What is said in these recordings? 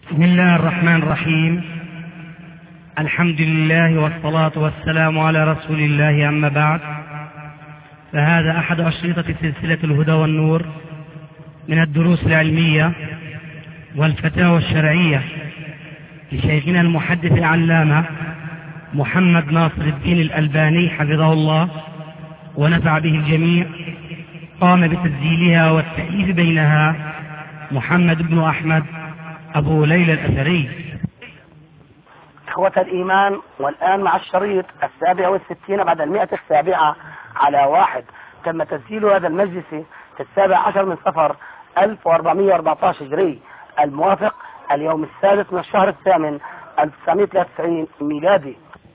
بسم الله الرحمن الرحيم. الحمد لله والصلاة والسلام على رسول الله، أما بعد، فهذا أحد أشرطة سلسلة الهدى والنور من الدروس العلمية والفتاوى الشرعية لشيخنا المحدث العلامة محمد ناصر الدين الألباني حفظه الله ونفع به الجميع. قام بتسجيلها والتأليف بينها محمد بن أحمد أبو ليلى الأثري. إخوة الإيمان، والآن مع الشريط 67 بعد 107 على 1. تم تسجيل هذا المجلس في 17 من صفر 1414 هجري، الموافق اليوم 6 من الشهر 8 1993 ميلادي.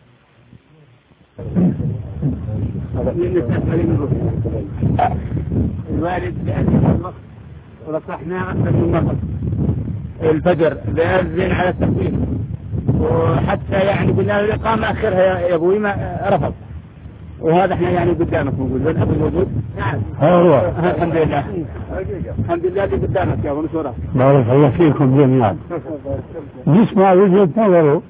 الوالد بأذن الوقت ورصحنا أكثر الفجر بأذن على التخفيف، وحتى يعني قلنا له الإقامة أخرها يا أبوي ما رفض، وهذا احنا يعني قدامك موجود. والأب موجود. نعم هو الحمد لله. الحمد لله اللي قدامك يا أبو نصورة. بارك الله فيكم جميعا. نسمع وجهة نظره.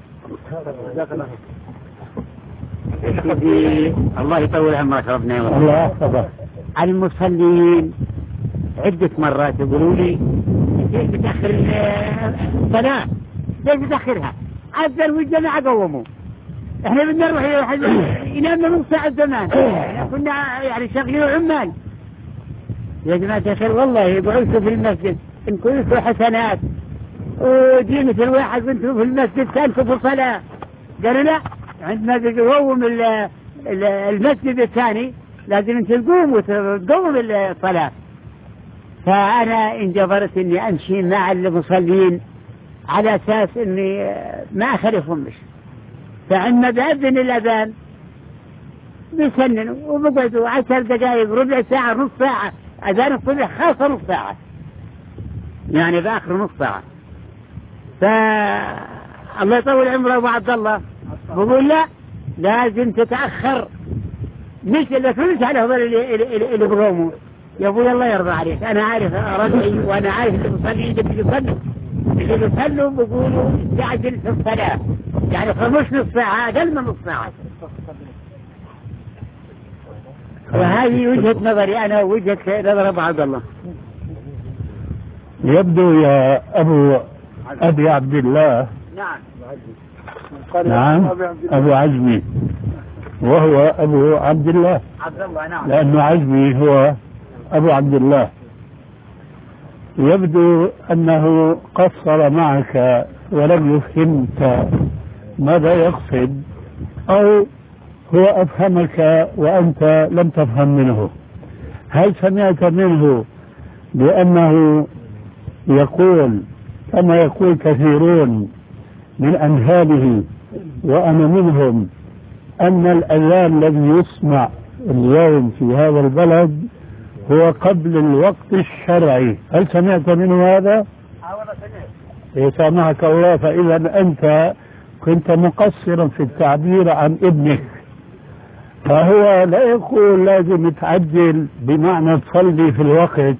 الله يطول عمرك ربنا يوفقك. الله يحفظك. المصلين عدة مرات يقولوا لي ليش بتأخر الصلاة؟ ليش بتأخرها؟ عذر والجماعة قوموا. احنا بدنا نروح ينامنا نص ساعة زمان. احنا كنا يعني شغلين عمال. يا جماعة الخير والله بعثوا في المسجد ان كنتوا حسنات، ودينة الواحد بنتوا في المسجد كانتوا في صلاة. قالوا لا، عندما بيقوم المسجد الثاني لازم انت تقوم الصلاة. فأنا انجبرت اني امشي مع المصلين على اساس اني ما اخالفهم. فعندما بأذن الأذان بيسننوا وبقعدوا 10 دقائق، ربع ساعة، نص ساعة. أذان الصبح خاصة نص ساعة، يعني بآخر نص ساعة. فالله يطول عمره أبو عبد الله بقول لا، لازم تتأخر، مش اللي تقولش على هذول اللي بقوموا. يا أبوي الله يرضى عليك، أنا عارف رجعي وأنا عارف اللي بصلي اللي بيصلوا بيقولوا تعجل في الصلاة، يعني مش نص ساعة، أقل من نص ساعة. وهذه وجهة نظري أنا ووجهة نظر أبو عبد الله. يبدو يا أبي عبد الله. نعم أبو عزمي، وهو أبو عبد الله. نعم. لأنه عزمي هو أبو عبد الله. يبدو أنه قصر معك ولم يفهمك ماذا يقصد، أو هو أفهمك وأنت لم تفهم منه. هل سمعت منه بأنه يقول كما يقول كثيرون من أمثاله وأنا منهم أن الأذان الذي يسمع اليوم في هذا البلد هو قبل الوقت الشرعي؟ هل سمعت منه هذا؟ يسامحك الله. فإذا أنت كنت مقصرا في التعبير عن ابنك. فهو لا يقول لازم تعجل بمعنى تصلي في الوقت،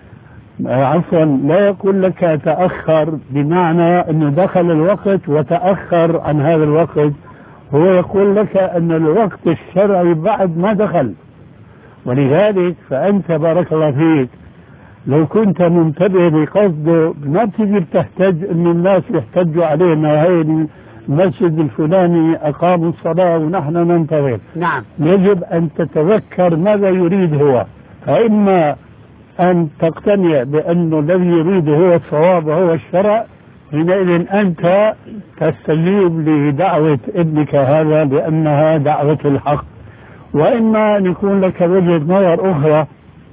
عفوا لا يقول لك تأخر بمعنى أنه دخل الوقت وتأخر عن هذا الوقت. هو يقول لك أن الوقت الشرعي بعد ما دخل. ولذلك فأنت بارك الله فيك لو كنت منتبه بقصده ما بتجي بتحتاج أن الناس يحتجوا علينا هاي المسجد الفلاني أقاموا الصلاة ونحن ننتظر. نعم. يجب أن تتذكر ماذا يريد هو، فإما أن تقتنع بأنه الذي يريده هو الصواب وهو الشرع، حينئذ أنت تستجيب لدعوة ابنك هذا لأنها دعوة الحق. وإما أن يكون لك وجهة نظر أخرى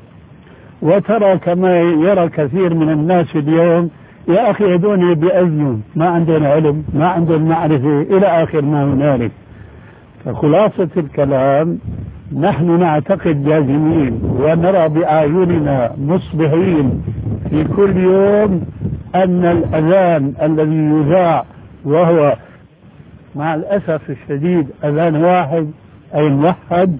وترى كما يرى كثير من الناس اليوم، يا أخي هذول بأذنوا ما عندهم علم، ما عندهم معرفة، إلى آخر ما هنالك. فخلاصة الكلام نحن نعتقد جازمين ونرى بأعيننا مصبحين في كل يوم أن الأذان الذي يذاع وهو مع الأسف الشديد أذان واحد أي موحد،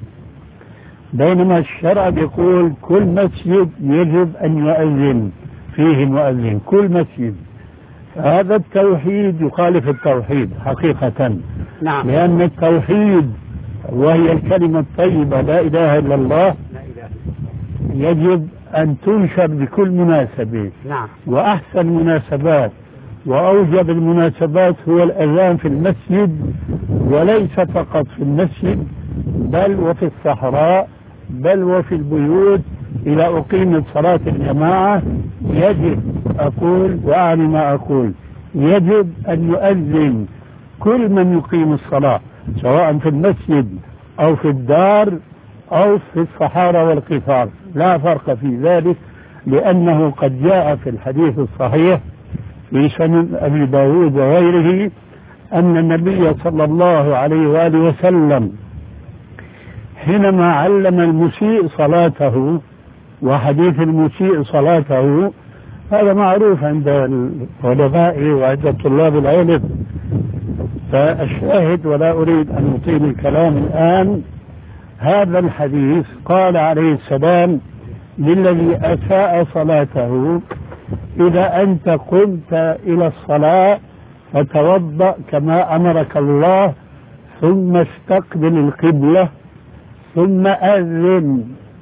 بينما الشرع يقول كل مسجد يجب أن يؤذن فيه مؤذن، كل مسجد. هذا التوحيد يخالف التوحيد حقيقة. نعم. لأن التوحيد وهي الكلمة الطيبة لا إله إلا الله يجب أن تنشر بكل مناسبة. نعم. وأحسن مناسبات وأوجب المناسبات هو الأذان في المسجد، وليس فقط في المسجد بل وفي الصحراء بل وفي البيوت. إذا أقيمت صلاة الجماعة يجب، أقول وأعني ما أقول، يجب أن يؤذن كل من يقيم الصلاة سواء في المسجد أو في الدار أو في الصحارى والقفار، لا فرق في ذلك، لأنه قد جاء في الحديث الصحيح في سنن أبي داود وغيره أن النبي صلى الله عليه وآله وسلم حينما علم المسيء صلاته، وحديث المسيء صلاته هذا معروف عند العلماء وعند طلاب العلم، فالشاهد ولا أريد أن أطيل الكلام الآن، هذا الحديث قال عليه السلام للذي أساء صلاته: إذا أنت قمت إلى الصلاة فتوضأ كما أمرك الله، ثم استقبل القبلة، ثم أذن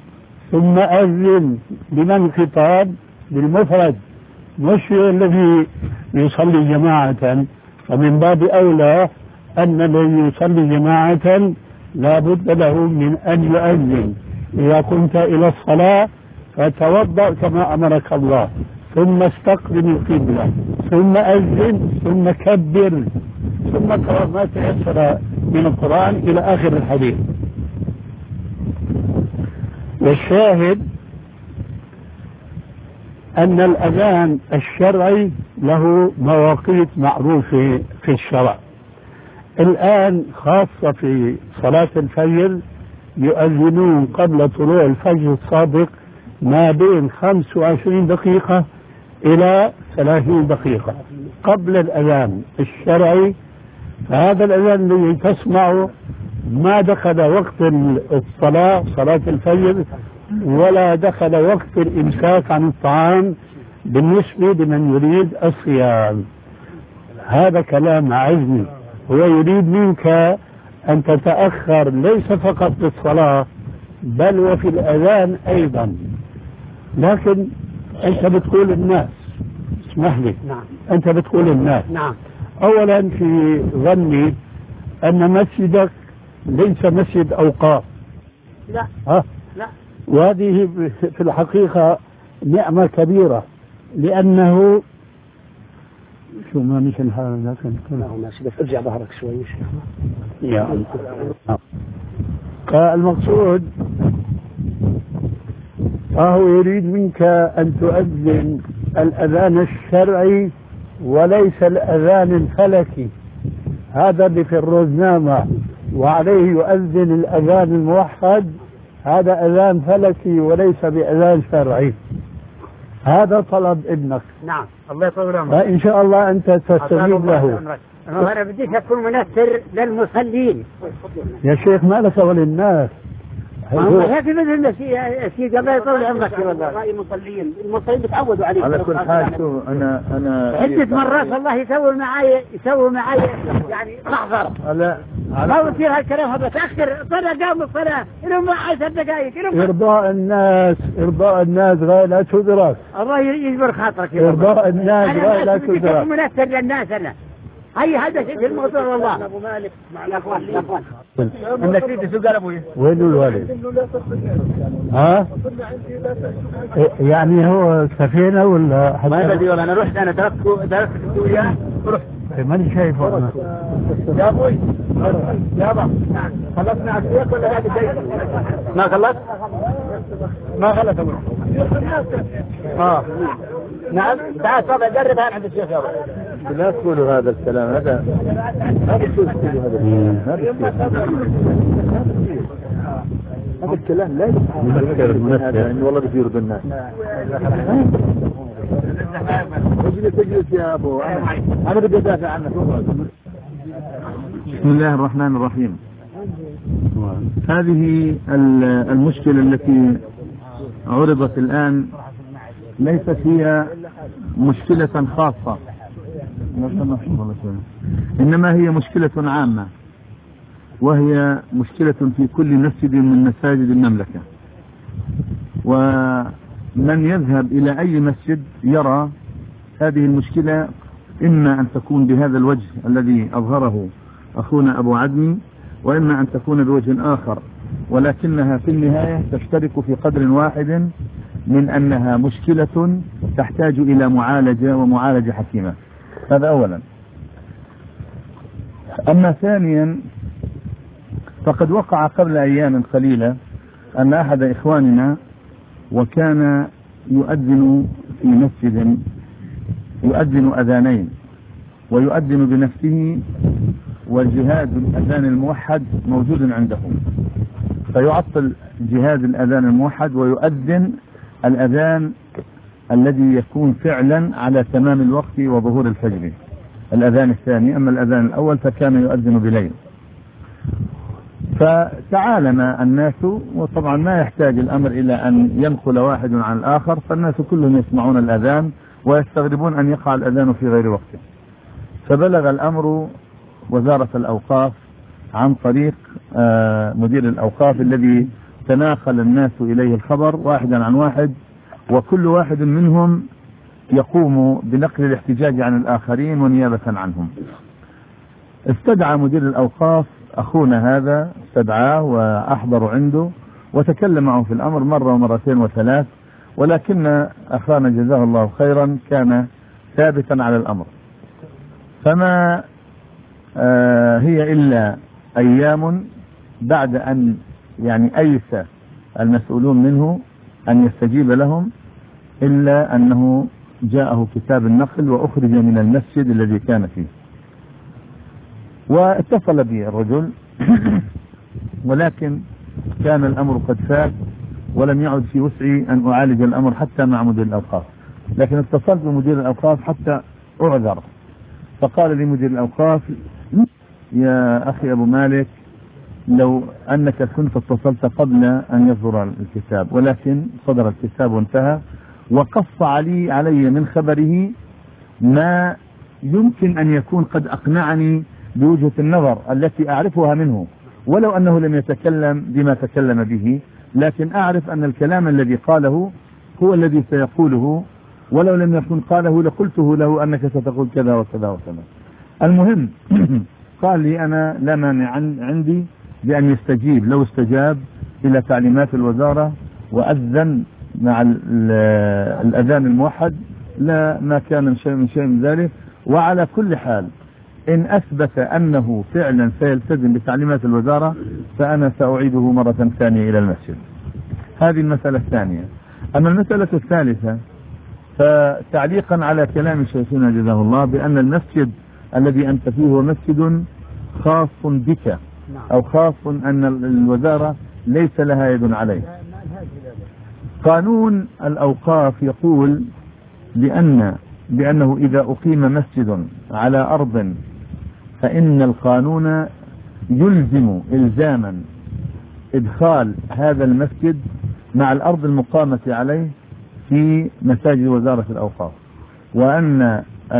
بمن خطاب؟ بالمفرد، مش الذي يصلي جماعة. ومن باب أولى أن الذي يصلي جماعة لا بد له من أن يؤذن: إذا قمت إلى الصلاة فتوضأ كما أمرك الله، ثم استقبل القبلة، ثم أذن، ثم كبر، ثم قرأ ما تيسر من القرآن إلى آخر الحديث. والشاهد أن الأذان الشرعي له مواقيت معروفة في الشرع. الآن خاصة في صلاة الفجر يؤذنون قبل طلوع الفجر الصادق ما بين 25 دقيقة إلى 30 دقيقة قبل الأذان الشرعي. هذا الأذان الذي تسمعه ما دخل وقت الصلاة، صلاة الفجر، ولا دخل وقت الإمساك عن الطعام بالنسبة لمن يريد الصيام. هذا كلام عزمي، هو يريد منك أن تتأخر ليس فقط بالصلاة بل وفي الأذان أيضا. لكن أنت بتقول الناس، اسمح لي، نعم. أنت بتقول الناس، نعم. أولا في ظني أن مسجدك ليس مسجد أوقاف. لا. لا. وهذه في الحقيقة نعمة كبيرة، لأنه شو ما مش الحال لكن ماشي، بس ارجع ظهرك شوي يا الله. فالمقصود فهو يريد منك أن تؤذن الأذان الشرعي وليس الأذان الفلكي، هذا اللي في الروزنامة وعليه يؤذن الأذان الموحد، هذا أذان فلكي وليس بأذان شرعي. هذا طلب ابنك. نعم. الله يطول عمرك. فإن شاء الله أنت تستجيب له. أنا بديش أكون منثر للمصلين يا شيخ، ما لك وللناس. هيك مثل سيدي الله يطول عمرك. والله رأي المصلين بتعودوا عليه. على كل حال شوف أنا عدة مرات والله يسووا معي يعني محضر. ما بصير هالكلام هذا، تأخر صلاة قام الصلاة إنهم 10 دقائق. إرضاء الناس غاية لا تدرك. الله يجبر خاطرك. إرضاء الناس غاية لا تدرك. أنا منثر للناس. أنا هذا شيء الموضوع والله. أبو مالك يا أخوان انك تريد تسوق على ابوي. وين الوالد؟ ها؟ يعني هو سفينة ولا ما بدي والله. انا رحت، انا تركت وياه ورحت. ماني شايفه انا. يا ابوي يابا خلصنا عشيك ولا هذا شيء؟ ما خلصت؟ ما خلص ابوي. نعم. تعال صابع جرب هان عند الشيخ يابا. لا تقولوا هذا الكلام، هذا ما بتصير تقولوا هذا الكلام، هذا الكلام لا يمكن هذا إنه والله بيصير بالناس. تجلس يا أبو، أنا بدي أدافع عنك. بسم الله الرحمن الرحيم. هذه المشكلة التي عرضت الآن ليست هي مشكلة خاصة إنما هي مشكلة عامة، وهي مشكلة في كل مسجد من مساجد المملكة، ومن يذهب إلى أي مسجد يرى هذه المشكلة إما أن تكون بهذا الوجه الذي أظهره أخونا أبو عدمي، وإما أن تكون بوجه آخر، ولكنها في النهاية تشترك في قدر واحد من أنها مشكلة تحتاج إلى معالجة ومعالجة حكيمة. هذا أولا. أما ثانيا، فقد وقع قبل أيام قليلة أن أحد إخواننا وكان يؤذن في مسجد، يؤذن أذانين، ويؤذن بنفسه، والجهاز الأذان الموحد موجود عنده، فيعطل جهاز الأذان الموحد ويؤذن الأذان الذي يكون فعلا على تمام الوقت وظهور الفجر، الأذان الثاني. أما الأذان الأول فكان يؤذن بليل. فتعالم الناس، وطبعا ما يحتاج الأمر إلى أن ينقل واحد عن الآخر، فالناس كلهم يسمعون الأذان ويستغربون أن يقع الأذان في غير وقته. فبلغ الأمر وزارة الأوقاف عن طريق مدير الأوقاف الذي تناقل الناس إليه الخبر واحدا عن واحد، وكل واحد منهم يقوم بنقل الاحتجاج عن الآخرين ونيابة عنهم. استدعى مدير الأوقاف أخونا هذا، استدعاه وأحضر عنده وتكلم معه في الأمر مرة ومرتين وثلاث، ولكن أخانا جزاه الله خيرا كان ثابتا على الأمر. فما هي إلا أيام بعد أن أيس المسؤولون منه أن يستجيب لهم، إلا أنه جاءه كتاب النقل وأخرج من المسجد الذي كان فيه. واتصل بي الرجل ولكن كان الأمر قد فات ولم يعد في وسعي أن أعالج الأمر حتى مع مدير الأوقاف، لكن اتصلت بمدير الأوقاف حتى أعذر. فقال لي مدير الأوقاف: يا أخي أبو مالك، لو أنك كنت اتصلت قبل أن يصدر الكتاب، ولكن صدر الكتاب وانتهى، وقص علي من خبره ما يمكن أن يكون قد أقنعني بوجهة النظر التي أعرفها منه، ولو أنه لم يتكلم بما تكلم به، لكن أعرف أن الكلام الذي قاله هو الذي سيقوله، ولو لم يكن قاله لقلته له أنك ستقول كذا وكذا وكذا. المهم قال لي: أنا لا مانع عندي بأن يستجيب، لو استجاب إلى تعليمات الوزارة وأذن مع الأذان الموحد لا ما كان من شيء من ذلك. وعلى كل حال إن أثبت أنه فعلا سيلتزم بتعليمات الوزارة فأنا سأعيده مرة ثانية إلى المسجد. هذه المسألة الثانية. أما المسألة الثالثة، فتعليقا على كلام شيخنا جزاه الله بأن المسجد الذي أنت فيه هو مسجد خاص بك، أو خاص أن الوزارة ليس لها يد عليه. قانون الأوقاف يقول بأنه إذا أقيم مسجد على أرض فإن القانون يلزم إلزاما إدخال هذا المسجد مع الأرض المقامة عليه في مساجد وزارة الأوقاف، وأن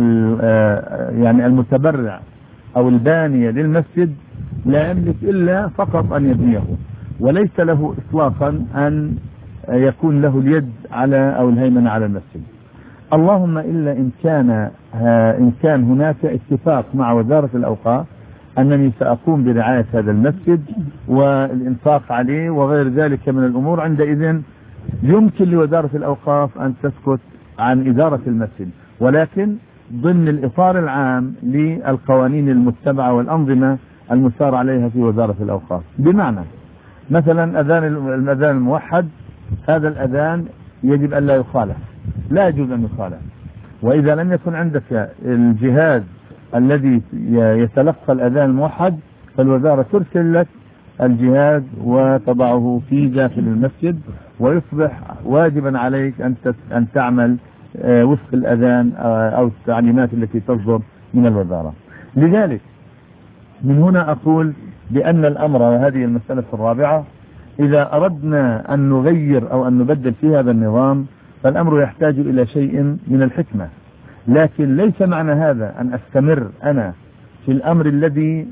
المتبرع أو الباني للمسجد لا يملك إلا فقط أن يبنيه، وليس له إطلاقا أن يكون له اليد على أو الهيمنة على المسجد. اللهم إلا إن كان هناك اتفاق مع وزارة الأوقاف أنني سأقوم برعاية هذا المسجد والإنفاق عليه وغير ذلك من الأمور، عندئذ يمكن لوزارة الأوقاف أن تسكت عن إدارة المسجد، ولكن ضمن الإطار العام للقوانين المتبعة والأنظمة المسار عليها في وزارة الأوقاف. بمعنى مثلا الأذان الموحد، هذا الأذان يجب أن لا يخالف، لا يجوز أن يخالف. وإذا لم يكن عندك الجهاز الذي يتلقى الأذان الموحد فالوزارة ترسل لك الجهاز وتضعه في داخل المسجد، ويصبح واجبا عليك أن تعمل وفق الأذان أو التعليمات التي تصدر من الوزارة. لذلك من هنا أقول بأن الأمر، وهذه المسألة الرابعة، إذا أردنا أن نغير أو أن نبدل في هذا النظام فالأمر يحتاج إلى شيء من الحكمة. لكن ليس معنى هذا أن أستمر أنا في الأمر الذي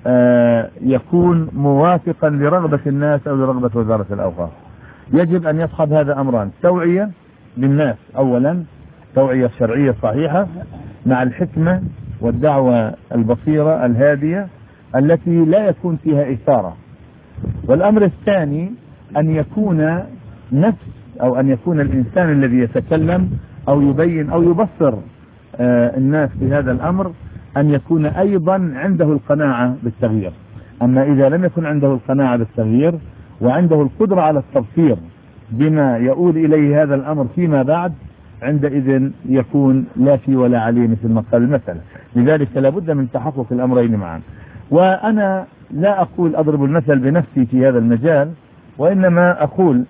يكون موافقا لرغبة الناس أو لرغبة وزارة الأوقاف. يجب أن يصحب هذا أمران: توعية للناس أولا، توعية شرعية صحيحة مع الحكمة والدعوة البصيرة الهادية التي لا يكون فيها إثارة. والأمر الثاني أن يكون نفس أو أن يكون الإنسان الذي يتكلم أو يبين أو يبصر الناس في هذا الأمر أن يكون أيضا عنده القناعة بالتغيير. أما إذا لم يكن عنده القناعة بالتغيير وعنده القدرة على التبصير بما يؤول إليه هذا الأمر فيما بعد، عندئذ يكون لا في ولا عليه مثل ما قال المثل. لذلك لابد من تحقق الأمرين معا. وأنا لا أقول أضرب المثل بنفسي في هذا المجال، وإنما أقول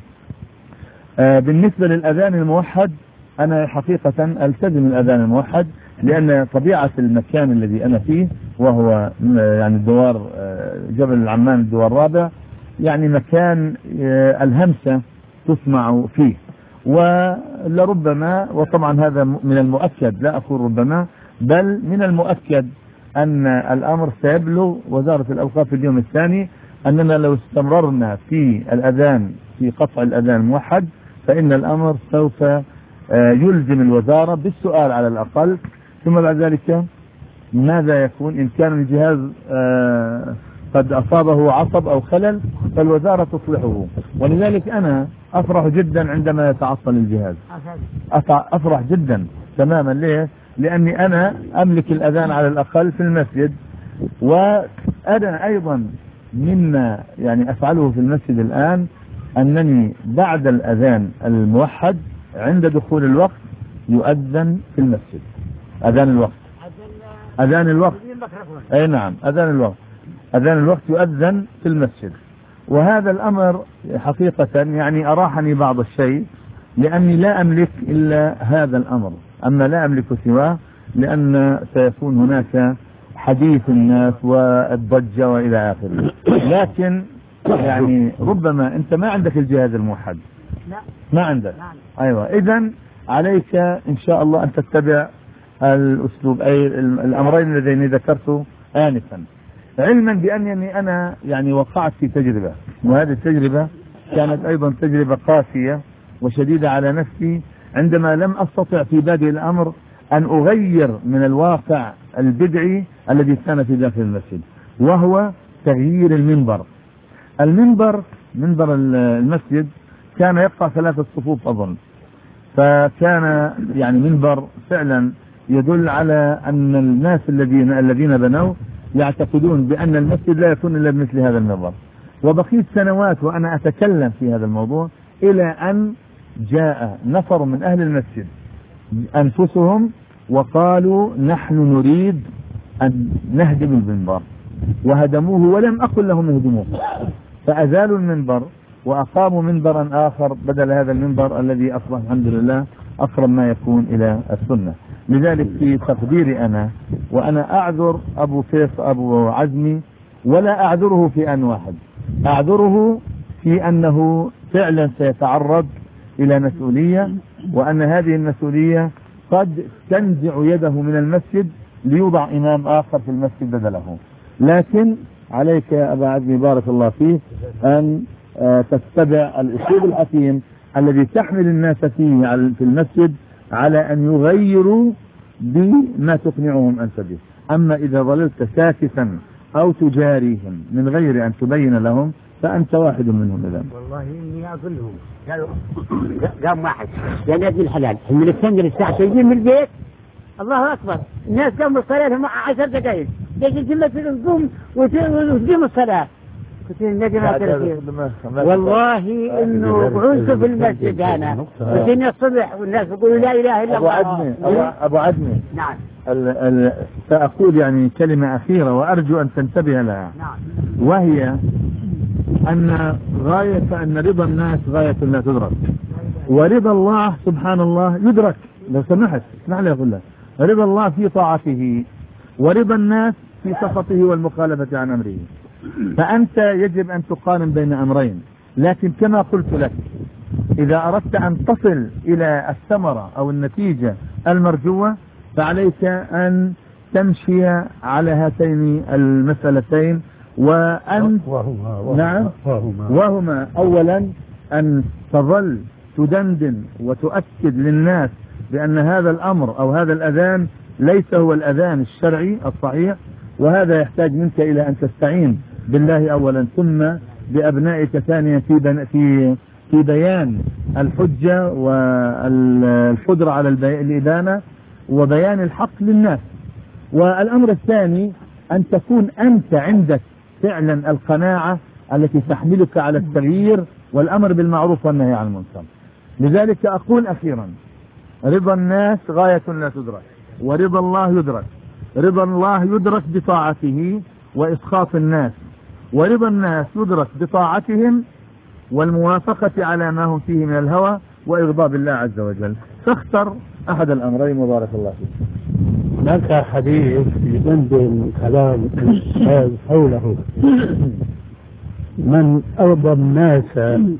بالنسبة للأذان الموحد أنا حقيقة ألتزم الأذان الموحد، لأن طبيعة المكان الذي أنا فيه وهو يعني الدوار جبل العمان الدوار الرابع، يعني مكان الهمسة تسمع فيه، ولربما وطبعا هذا من المؤكد، لا أقول ربما بل من المؤكد أن الأمر سيبلغ وزارة الأوقاف في اليوم الثاني أننا لو استمررنا في الأذان في قطع الأذان الموحد فإن الأمر سوف يلزم الوزارة بالسؤال على الأقل، ثم بعد ذلك ماذا يكون إن كان الجهاز قد أصابه عصب أو خلل فالوزارة تصلحه. ولذلك أنا أفرح جدا عندما يتعطل الجهاز، أفرح جدا تماما. ليه؟ لأني أنا أملك الأذان على الأقل في المسجد، وأنا أيضا مما يعني أفعله في المسجد الآن أنني بعد الأذان الموحد عند دخول الوقت يؤذن في المسجد. أذان الوقت أي نعم، أذان الوقت يؤذن في المسجد. وهذا الأمر حقيقة يعني أراحني بعض الشيء، لأني لا أملك إلا هذا الأمر، أما لا أملك سواه، لأن سيكون هناك حديث الناس والضجة وإلى آخره. لكن يعني ربما أنت ما عندك الجهاز الموحد، ما عندك، أيوة، إذن عليك إن شاء الله أن تتبع الأسلوب أي الأمرين اللذين ذكرته آنفا، علما بأنني أنا يعني وقعت في تجربة، وهذه التجربة كانت أيضا تجربة قاسية وشديدة على نفسي، عندما لم أستطع في بادئ الأمر أن أغير من الواقع البدعي الذي كان في داخل المسجد، وهو تغيير المنبر. منبر المسجد كان يقطع 3 صفوف أظن، فكان يعني منبر فعلا يدل على أن الناس الذين بنوا يعتقدون بأن المسجد لا يكون إلا بمثل هذا المنبر. وبقيت سنوات وأنا أتكلم في هذا الموضوع، إلى أن جاء نفر من أهل المسجد أنفسهم وقالوا نحن نريد أن نهدم المنبر، وهدموه ولم أقل لهم اهدموه، فأزالوا المنبر وأقاموا منبرا آخر بدل هذا المنبر الذي أصبح الحمد لله أقرب ما يكون إلى السنة. لذلك في تقديري أنا، وأنا أعذر أبو عزمي، ولا أعذره في أن واحد، أعذره في أنه فعلا سيتعرض إلى مسؤولية، وأن هذه المسؤولية قد تنزع يده من المسجد ليوضع إمام آخر في المسجد بدله. لكن عليك يا أبا عزمي بارك الله فيك أن تتبع الأسلوب الحكيم الذي تحمل الناس فيه في المسجد على أن يغيروا بما تقنعهم أنت به. أما إذا ظللت ساكتا أو تجاريهم من غير أن تبين لهم فأنت واحد منهم. إذا والله إني أقول لهم قام واحد يا نبي الحلال من السنجر الساعة تجي من البيت الله أكبر، الناس قاموا الصلاة 10 دقائق، ليش الجملة تقوم وتقوم الصلاة؟ كنت النبي ما تركيه والله إنه قعدت في المسجد أنا وجينا الصبح والناس يقولوا لا إله إلا الله. أبو عدني نعم، سأقول يعني كلمة أخيرة وأرجو أن تنتبه لها. نعم. وهي أن رضا الناس غاية لا تدرك، ورضا الله سبحان الله يدرك. لو سمحت اسمح لي أقول لك، رضا الله في طاعته، ورضا الناس في سخطه والمخالفة عن أمره. فأنت يجب أن تقارن بين أمرين، لكن كما قلت لك إذا أردت أن تصل إلى الثمرة أو النتيجة المرجوة فعليك أن تمشي على هاتين المسألتين وأن وهما أولا أن تظل تدندن وتؤكد للناس بأن هذا الأمر أو هذا الأذان ليس هو الأذان الشرعي الصحيح، وهذا يحتاج منك إلى أن تستعين بالله أولا ثم بأبنائك ثانيا في بيان الحجة والقدرة على الإدانة وبيان الحق للناس. والأمر الثاني أن تكون أنت عندك فعلا القناعة التي تحملك على التغيير والأمر بالمعروف والنهي عن المنكر. لذلك أقول أخيرا: رضا الناس غاية لا تدرك، ورضا الله يدرك. رضا الله يدرك بطاعته وإسخاط الناس، ورضا الناس يدرك بطاعتهم والموافقة على ما هم فيه من الهوى وإغضاب الله عز وجل. فاختر أحد الأمرين وبارك الله فيك. لك حديث يدندن كلام الأستاذ حوله: من أرضى الناس،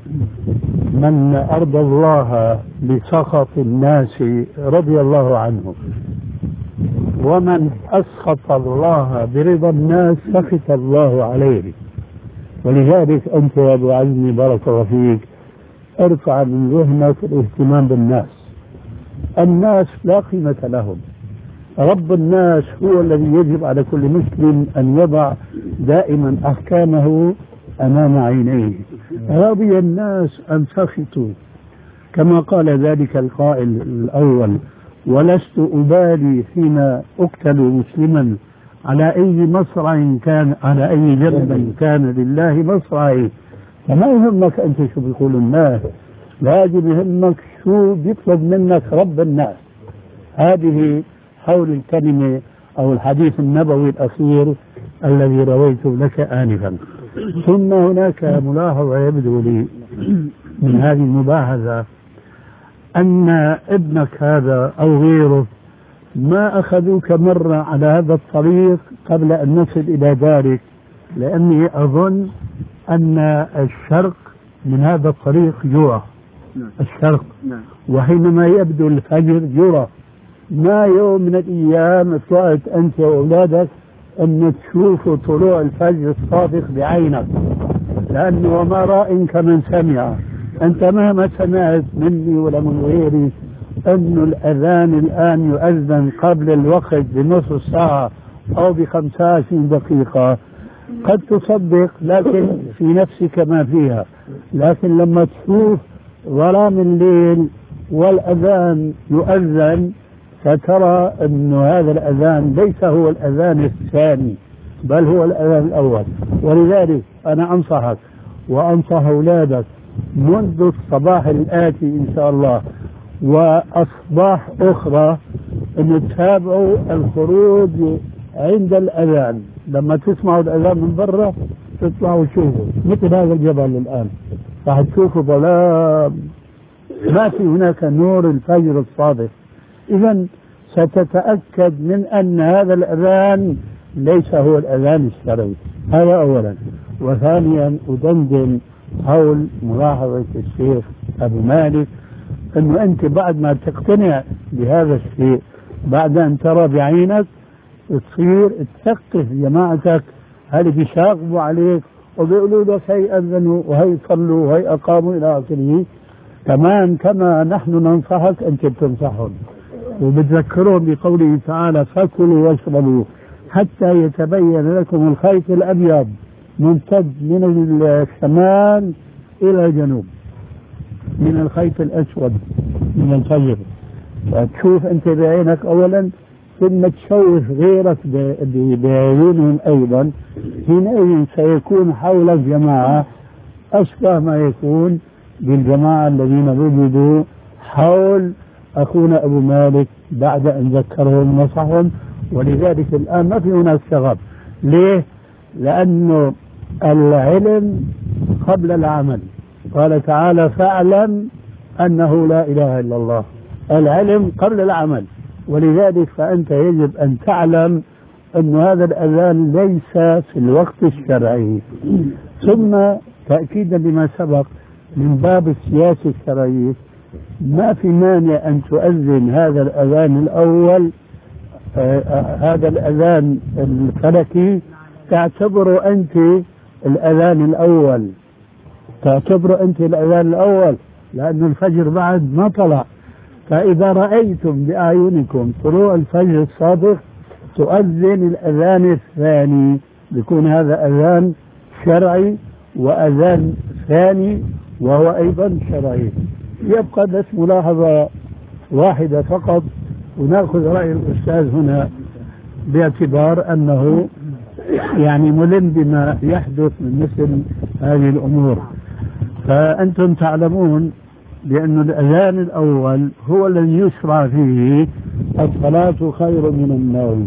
من أرضى الله بسخط الناس رضي الله عنه، ومن أسخط الله برضا الناس سخط الله عليه. ولذلك أنت يا أبو عزمي بارك الله فيك ارفع من ذهنك الاهتمام بالناس. الناس لا قيمة لهم، رب الناس هو الذي يجب على كل مسلم أن يضع دائما أحكامه أمام عينيه. رضي الناس أن سخطوا كما قال ذلك القائل الأول: ولست أبالي حين أقتل مسلما على أي مصرع كان، على أي جنب كان لله مصرعي. فما يهمك أنت شو بيقول الناس، لازم يهمك شو بيطلب منك رب الناس. هذه حول الكلمة أو الحديث النبوي الأخير الذي رويته لك آنفا. ثم هناك ملاحظة يبدو لي من هذه المباحثة أن ابنك هذا أو غيره ما أخذوك مرة على هذا الطريق قبل أن نصل إلى ذلك، لأني أظن أن الشرق من هذا الطريق يرى الشرق، وحينما يبدو الفجر يرى. ما يوم من الأيام طلعت أنت وأولادك أن تشوفوا طلوع الفجر الصادق بعينك، لأنه وما راء كمن سمع. أنت مهما سمعت مني ولا من غيري أن الأذان الآن يؤذن قبل الوقت بنصف ساعة أو ب15 دقيقة، قد تصدق لكن في نفسك ما فيها. لكن لما تشوف ظلام الليل والأذان يؤذن فترى أن هذا الأذان ليس هو الأذان الثاني بل هو الأذان الأول. ولذلك أنا أنصحك وأنصح أولادك منذ الصباح الآتي إن شاء الله وأصباح أخرى أن تتابعوا الخروج عند الأذان. لما تسمعوا الأذان من برا تطلعوا تشوفوا مثل هذا الجبل الآن راح تشوفوا ظلام، ما في هناك نور الفجر الصادق. إذا ستتأكد من أن هذا الأذان ليس هو الأذان الشرعي. هذا أولا. وثانيا أدندن حول ملاحظة الشيخ أبو مالك أنه أنت بعد ما تقتنع بهذا الشيء بعد أن ترى بعينك تصير تثقف جماعتك هل بيشاغبوا عليك وبيقولوا لك هي أذنوا وهي صلوا وهي أقاموا إلى آخره. كمان كما نحن ننصحك أنت بتنصحهم وبتذكرهم بقوله تعالى: فكلوا واشربوا حتى يتبين لكم الخيط الأبيض ممتد من الشمال إلى الجنوب من الخيط الأسود من الفجر. فتشوف أنت بعينك أولا ثم تشوف غيرك بعيونهم أيضا. حينئذ سيكون حولك جماعة أشبه ما يكون بالجماعة الذين وجدوا حول أخونا أبو مالك بعد أن ذكرهم ونصحهم. ولذلك الآن ما في هناك شغب. ليه؟ لأنه العلم قبل العمل. قال تعالى: فاعلم أنه لا إله إلا الله. العلم قبل العمل. ولذلك فأنت يجب أن تعلم أن هذا الأذان ليس في الوقت الشرعي. ثم تأكيدا لما سبق من باب السياسة الشرعية ما في مانع أن تؤذن هذا الأذان الأول، هذا الأذان الفلكي تعتبر أنت الأذان الأول، لأن الفجر بعد ما طلع. فإذا رأيتم بأعينكم طلوع الفجر الصادق تؤذن الأذان الثاني، يكون هذا أذان شرعي وأذان ثاني وهو أيضا شرعي. يبقى بس ملاحظة واحدة فقط، ونأخذ رأي الأستاذ هنا باعتبار أنه يعني ملم بما يحدث من مثل هذه الأمور. فأنتم تعلمون بأن الأذان الأول هو الذي يشرع فيه الصلاة خير من النوم،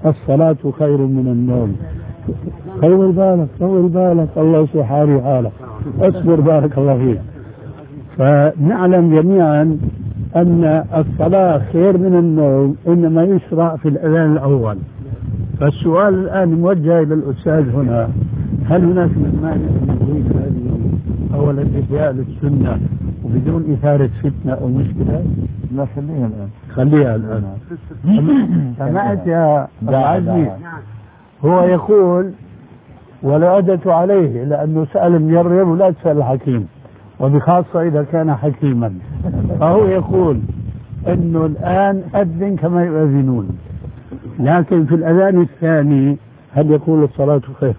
طول بالك الله سبحانه حالك، اصبر بارك الله فيك. فنعلم جميعا أن الصلاة خير من النوم إنما يشرع في الأذان الأول. فالسؤال الآن موجه إلى الأستاذ هنا، هل هناك مانع من نريد هذه أولا إحياء للسنة وبدون إثارة فتنة أو مشكلة؟ لا خليها الآن. سمعت يا عزمي؟ هو يقول ولا عدة عليه لأنه سأل المجرب ولا تسأل الحكيم، وبخاصة إذا كان حكيما. فهو يقول أنه الآن أذن كما يؤذنون، لكن في الأذان الثاني هل يقول الصلاة خير؟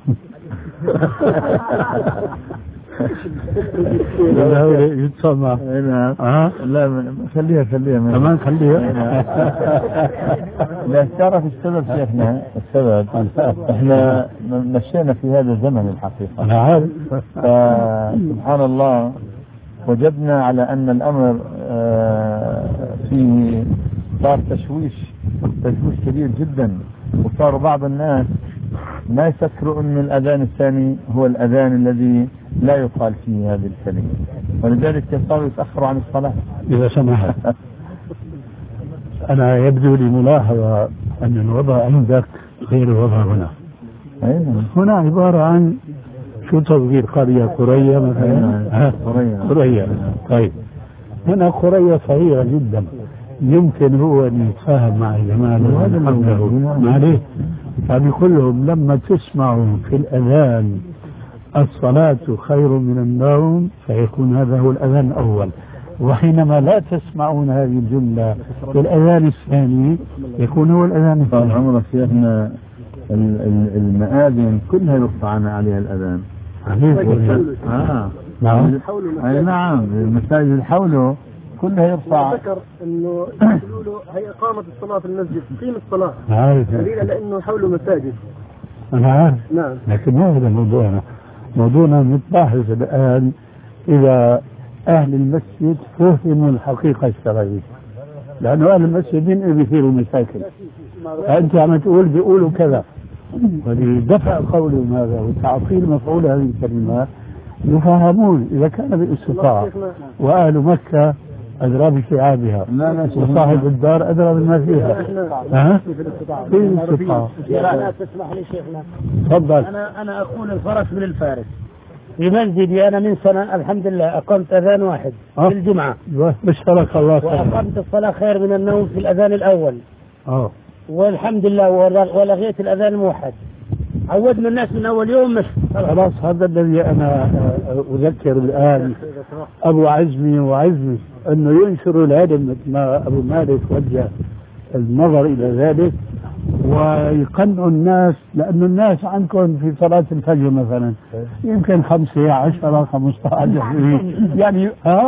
لا يتسمع. لا خليها كمان خليها. لا تعرف السبب شيخنا، السبب احنا مشينا في هذا الزمن الحقيقة. أنا عارف. سبحان الله وجدنا على أن الأمر فيه صار تشويش كبير جدا، وصار بعض الناس ما يفكروا أن الأذان الثاني هو الأذان الذي لا يقال فيه هذه الكلمة، ولذلك صاروا يتأخروا عن الصلاة. إذا سمحت أنا يبدو لي ملاحظة أن الوضع عندك غير الوضع هنا. هنا عبارة عن شو تصغير قرية مثلا. قرية. طيب هنا قرية صغيرة جدا، يمكن هو أن يتفاهم مع الجماعة معليه. فبيقول لهم لما تسمعوا في الأذان الصلاة خير من النوم فيكون هذا هو الأذان الأول، وحينما لا تسمعون هذه الجملة في الأذان الثاني يكون هو الأذان الثاني. طال عمرك شيخنا المآذن كلها يرفع عليها الأذان. نعم المساجد الحوله كلها يرفع. ذكر انه يقولوا هي اقامة الصلاة في المسجد تقيم الصلاة دليل لانه حوله مساجد. انا عارف. نعم. لكن ما هذا موضوعنا متلاحظ الان اذا اهل المسجد فهموا الحقيقة الشرعية، لانه اهل المسجد بيثيروا مشاكل. فانت عم تقول بيقولوا كذا، ولدفع قولهم هذا وتعطيل مفعول هذه الكلمات يفهمون إذا كان بالاستطاعة. وأهل مكة أدرى بشعابها، وصاحب الدار أدرى بما فيها. في الاستطاعة. تسمح لي شيخنا؟ تفضل. أنا أقول الفرس من الفارس. في مسجدي أنا من سنة الحمد لله أقمت أذان واحد في الجمعة. بشرك الله خير. وأقمت الصلاة خير من النوم في الأذان الأول. والحمد لله ولغيت الأذان الموحد. عودنا الناس من أول يوم مش خلاص. هذا الذي أنا أذكر الآن أبو عزمي وعزمي أنه ينشر العلم مثل ما أبو مالك وجه النظر إلى ذلك، ويقنعوا الناس، لأن الناس عندكم في صلاة الفجر مثلا يمكن 5 10 15 يعني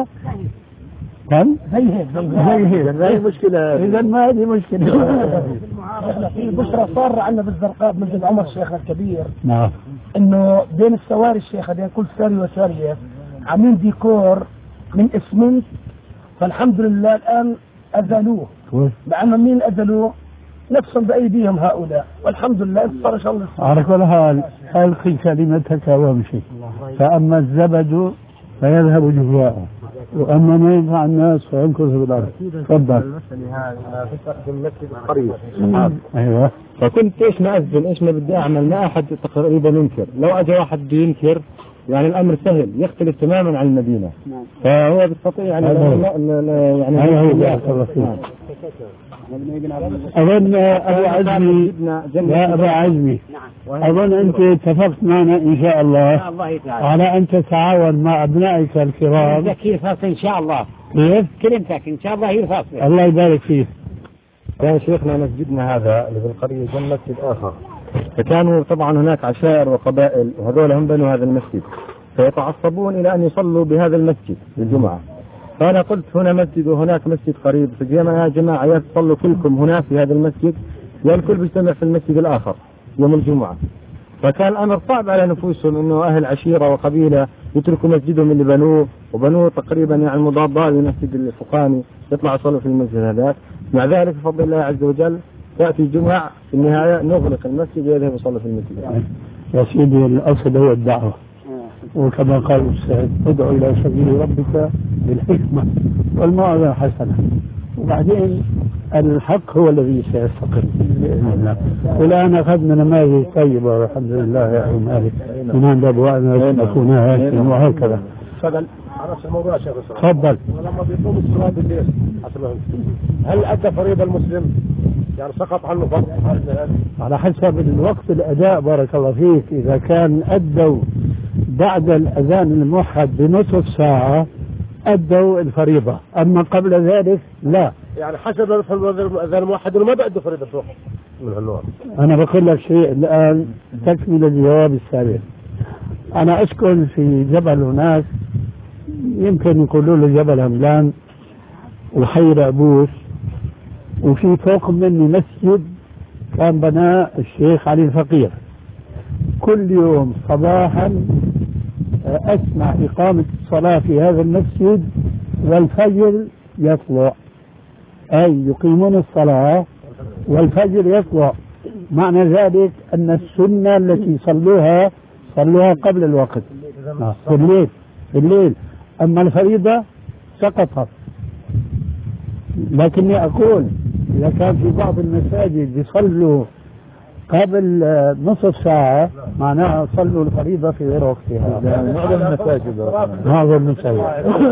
كم؟ زي هيك هي مشكلة. إذا ما هذه مشكلة. في بشرى صار عندنا بالزرقاء مثل عمر الشيخ الكبير. نعم. إنه بين السواري الشيخ بين كل ساري وسارية عاملين ديكور من اسمنت، فالحمد لله الآن أزلوه. مع أنه مين أزلوه؟ نفسهم بأيديهم هؤلاء، والحمد لله صار إن شاء الله. على كل حال ألقي كلمتك وامشي، فأما الزبد فيذهب جفاء، وأما ما ينفع الناس فيمكث في الأرض. تفضل. في المسجد القرية. أيوة. فكنت إيش ما أذن إيش ما بدي أعمل، ما أحد تقريبا ينكر. لو أجى واحد ينكر يعني الأمر سهل يختلف تماما عن المدينة. فهو بيستطيع يعني أظن أبو عزمي لا أبو عزمي أظن أنت اتفقت معنا إن شاء الله على أن تتعاون مع أبنائك الكرام. كيف إن شاء الله كيف؟ كلمتك إن شاء الله هي الفاصلة. الله يبارك فيك. كان شيخنا مسجدنا هذا اللي في القرية جنب مسجد آخر، فكانوا طبعا هناك عشائر وقبائل وهذول هم بنوا هذا المسجد، فيتعصبون إلى أن يصلوا بهذا المسجد للجمعة. فأنا قلت هنا مسجد وهناك مسجد قريب، فجينا يا جماعة يا تصلوا كلكم هنا في هذا المسجد يا الكل بيجتمع في المسجد الآخر يوم الجمعة. فكان الأمر صعب على نفوسهم إنه أهل عشيرة وقبيلة يتركوا مسجدهم اللي بنوه تقريبا يعني مضاد للمسجد الفقاني، يطلعوا يصلوا في المسجد هذاك. مع ذلك بفضل الله عز وجل تأتي الجمعة في النهاية نغلق المسجد ويذهب يصلي في المسجد. يا سيدي الأصل هو الدعوة، وكما قال الأستاذ ادعو إلى سبيل ربك بالحكمة والموعظة الحسنة، وبعدين الحق هو الذي سيستقر بإذن الله. والآن أخذنا نماذج طيبة والحمد لله يا أخي مالك من عند أبوائنا نكون هاشم وهكذا. عرفت الموضوع يا شيخ؟ تفضل. ولما بيقوم الصلاة بالليل هل أدى فريضة المسلم؟ يعني سقط عنه فرض؟ على حسب الوقت الأداء بارك الله فيك. إذا كان أدوا بعد الأذان الموحد بنصف ساعة أدوا الفريضة، أما قبل ذلك لا. يعني حسب الأذان الموحد ما بأدوا فريضة من هالنوع. أنا بقول لك شيء الآن تكمل الجواب السابق. أنا أسكن في جبل هناك يمكن يقولوا له جبل هملان وحي رأبوس، وفي فوق مني مسجد كان بناه الشيخ علي الفقير. كل يوم صباحا أسمع إقامة الصلاة في هذا المسجد والفجر يطلع، أي يقيمون الصلاة والفجر يطلع. معنى ذلك أن السنة التي صلوها قبل الوقت في الليل. أما الفريضة سقطت. لكني أقول إذا كان في بعض المساجد يصلوا قبل نصف ساعة معناها صلوا الفريضة في غير وقتها. معظم المساجد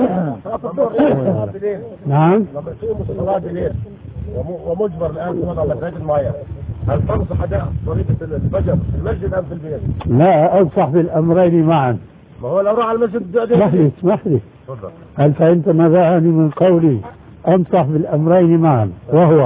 نعم. لما يقيموا الصلاة بالليل ومجبر الآن في وضع مساجد معين، هل تنصح أداء فريضة الفجر في المسجد أم في البيت؟ لا، أنصح بالأمرين معا. ما هو لو راح على المسجد اسمح لي هل فهمت ماذا أعني من قولي؟ أنصح بالأمرين معا، وهو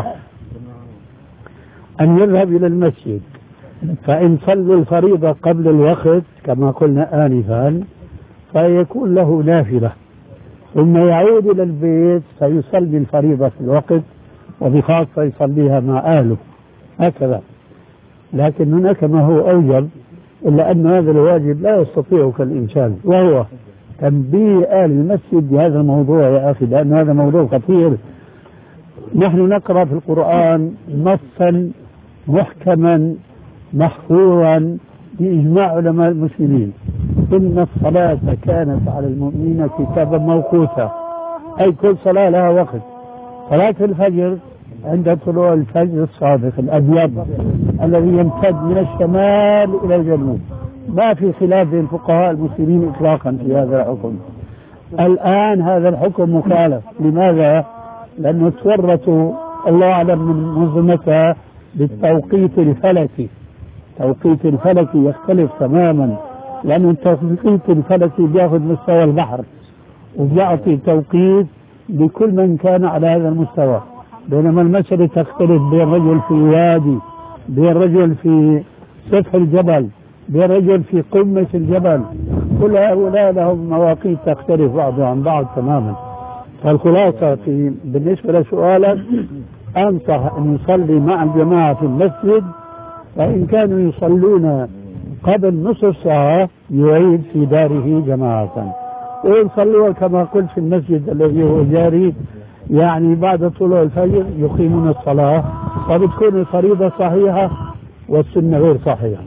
أن يذهب إلى المسجد فإن صلوا الفريضة قبل الوقت كما قلنا آنفا فيكون له نافلة، ثم يعود إلى البيت فيصلي الفريضة في الوقت وبخاصة يصليها مع أهله هكذا. لكن هناك ما هو أوجب، إلا أن هذا الواجب لا يستطيعه الإنسان، وهو تنبيه أهل المسجد بهذا الموضوع يا أخي، لأن هذا موضوع خطير. نحن نقرأ في القرآن نصا محكما محفوظا بإجماع علماء المسلمين: إن الصلاة كانت على المؤمنين كتابا موقوتا، أي كل صلاة لها وقت. صلاة الفجر عند طلوع الفجر الصادق الأبيض الذي يمتد من الشمال إلى الجنوب، ما في خلاف بين الفقهاء المسلمين إطلاقا في هذا الحكم. الآن هذا الحكم مخالف. لماذا؟ لأنه تورطوا الله أعلم من منظمتها بالتوقيت الفلكي. توقيت الفلكي يختلف تماما، لأنه التوقيت الفلكي بياخذ مستوى البحر وبيعطي توقيت لكل من كان على هذا المستوى، بينما المسألة تختلف بين رجل في وادي، بين رجل في سفح الجبل، بين رجل في قمة الجبل. كل هؤلاء لهم مواقيت تختلف بعضها عن بعض تماما. فالخلاصة بالنسبة لسؤالك أنصح أن يصلي مع الجماعة في المسجد، فإن كانوا يصلون قبل نصف ساعة يعيد في داره جماعة، ويصلوا كما قلت في المسجد الذي هو جاري، يعني بعد طلوع الفجر يقيمون الصلاة، فبتكون الفريضة صحيحة والسنة غير صحيحة.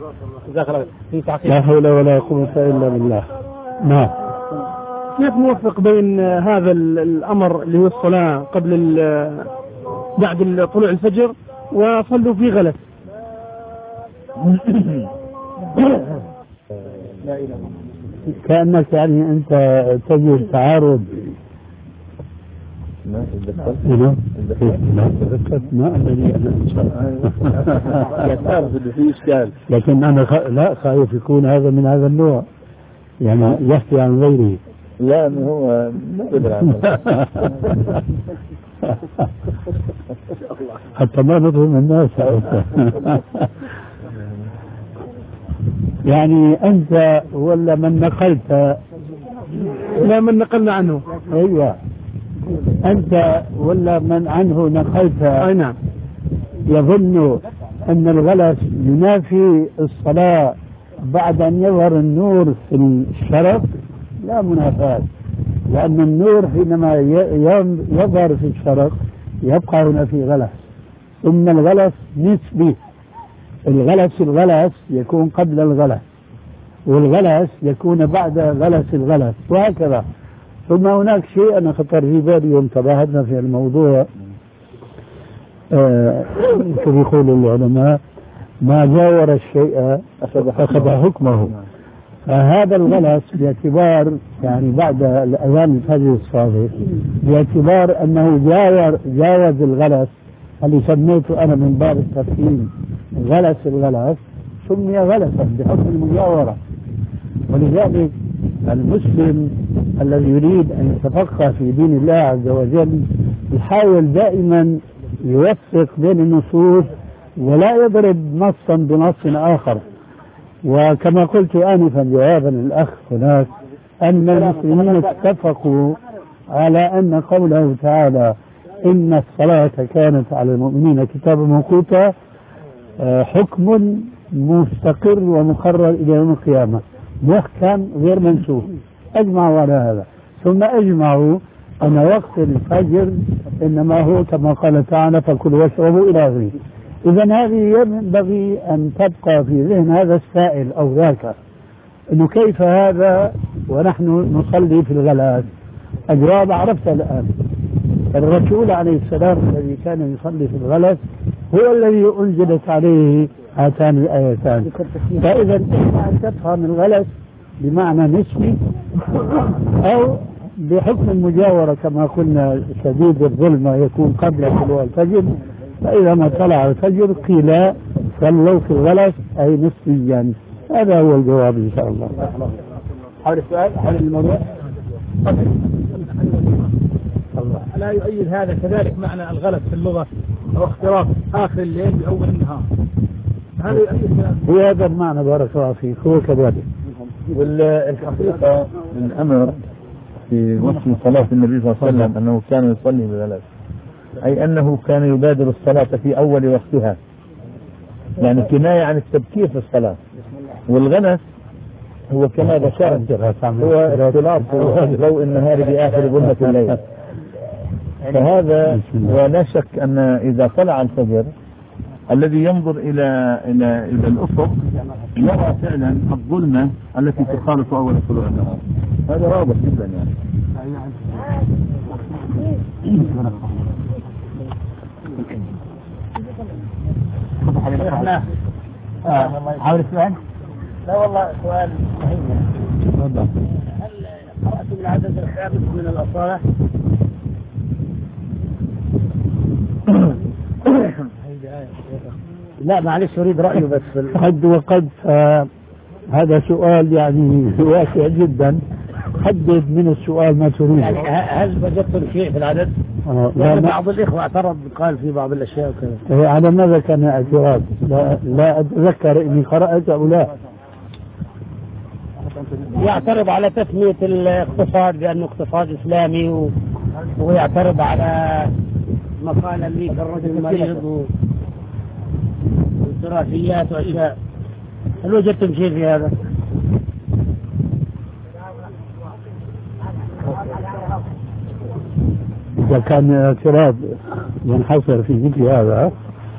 لا حول ولا قوة إلا بالله. نعم. كيف نوفق بين هذا الأمر اللي هو الصلاة قبل بعد طلوع الفجر وصلوا في غلس؟ لا إله كأنك يعني أنت تجد تعارض. لا تذكرت ما أدري يتعرض اللي فيه إشكال، لكن أنا لا خايف يكون هذا من هذا النوع، يعني يحكي عن غيره. لا هو حتى ما نظلم الناس. يعني أنت ولا من نقلت؟ لا، من نقلنا عنه. أيوة، أنت ولا من عنه نقلت؟ أي نعم. يظن أن الغلس ينافي الصلاة بعد أن يظهر النور في الشرق؟ لا منافاة، لأن النور حينما يظهر في الشرق يبقى هنا في غلس، ثم الغلس نسبي. الغلس يكون قبل الغلس، والغلس يكون بعد غلس الغلس، وهكذا. ثم هناك شيء أنا خطر في بالي يوم تباهدنا في الموضوع، كما يقول العلماء ما جاور الشيء أخذ حكمه. فهذا الغلس باعتبار يعني بعد الأذان الفجر الصادق، باعتبار أنه جاوز الغلس اللي سميته أنا من باب التفهيم الغلس سمي غلسا بحكم المجاورة. ولذلك المسلم الذي يريد أن يتفقه في دين الله عز وجل يحاول دائما يوفق بين النصوص ولا يضرب نصا بنص آخر. وكما قلت آنفا جوابا للأخ هناك أن المسلمين اتفقوا على أن قوله تعالى إن الصلاة كانت على المؤمنين كتابا موقوتا حكم مستقر ومقرر إلى يوم القيامة، محكم غير منسوخ. أجمعوا على هذا، ثم أجمعوا أن وقت الفجر إنما هو كما قال تعالى فكلوا واشربوا إلى آخره. إذن هذه ينبغي أن تبقى في ذهن هذا السائل أو ذاك إنه كيف هذا ونحن نصلي في الغلات. الجواب عرفت الآن. الرسول عليه السلام الذي كان يصلي في الغلس هو الذي أنزلت عليه هاتان الآيتان. فإذا إما أن تفهم الغلس بمعنى نسبي أو بحكم المجاورة كما قلنا شديد الظلمة يكون قبل طلوع الفجر، فإذا ما طلع الفجر قيل صلوا في الغلس أي نسبيا. هذا هو الجواب إن شاء الله. حول السؤال حول الموضوع. ألا يؤيد هذا كذلك معنى الغلس في اللغة أو اختراق آخر الليل بأول النهار؟ هذا يؤيد هو هذا المعنى بارك الله فيك، هو كذلك. والحقيقة الأمر في وصف صلاة النبي صلى الله عليه وسلم أنه كان يصلي بالغلس، أي أنه كان يبادر الصلاة في أول وقتها، يعني كناية عن التبكير في الصلاة. والغلس هو كما ذكرت هو اختلاط ضوء النهار بآخر ظلمة الليل. فهذا ولا شك أن إذا طلع الفجر الذي ينظر إلى الأفق يرى فعلا الظلمة التي تخالط أول طلوع النهار. هذا واضح جدا يعني. حاول السؤال. لا والله سؤال صحيح. هل قرأتم العدد الخامس من الأصالة؟ لا معلش أريد رأيه بس. قد وقد هذا سؤال يعني واسع جدا. حدد من السؤال ما تريد. يعني هل وجدتم شيء في العدد؟ يعني بعض الإخوة اعترض قال في بعض الأشياء وكذا. على ماذا كان اعتراض؟ لا أتذكر إني قرأت أو لا. يعترض على تسمية الاقتصاد بأنه اقتصاد إسلامي ويعترض على مقال اللي كالرجل المريض وتراثيات وأشياء. هل وجدتم شيء في هذا؟ إذا كان اعتراض ينحصر في مثل هذا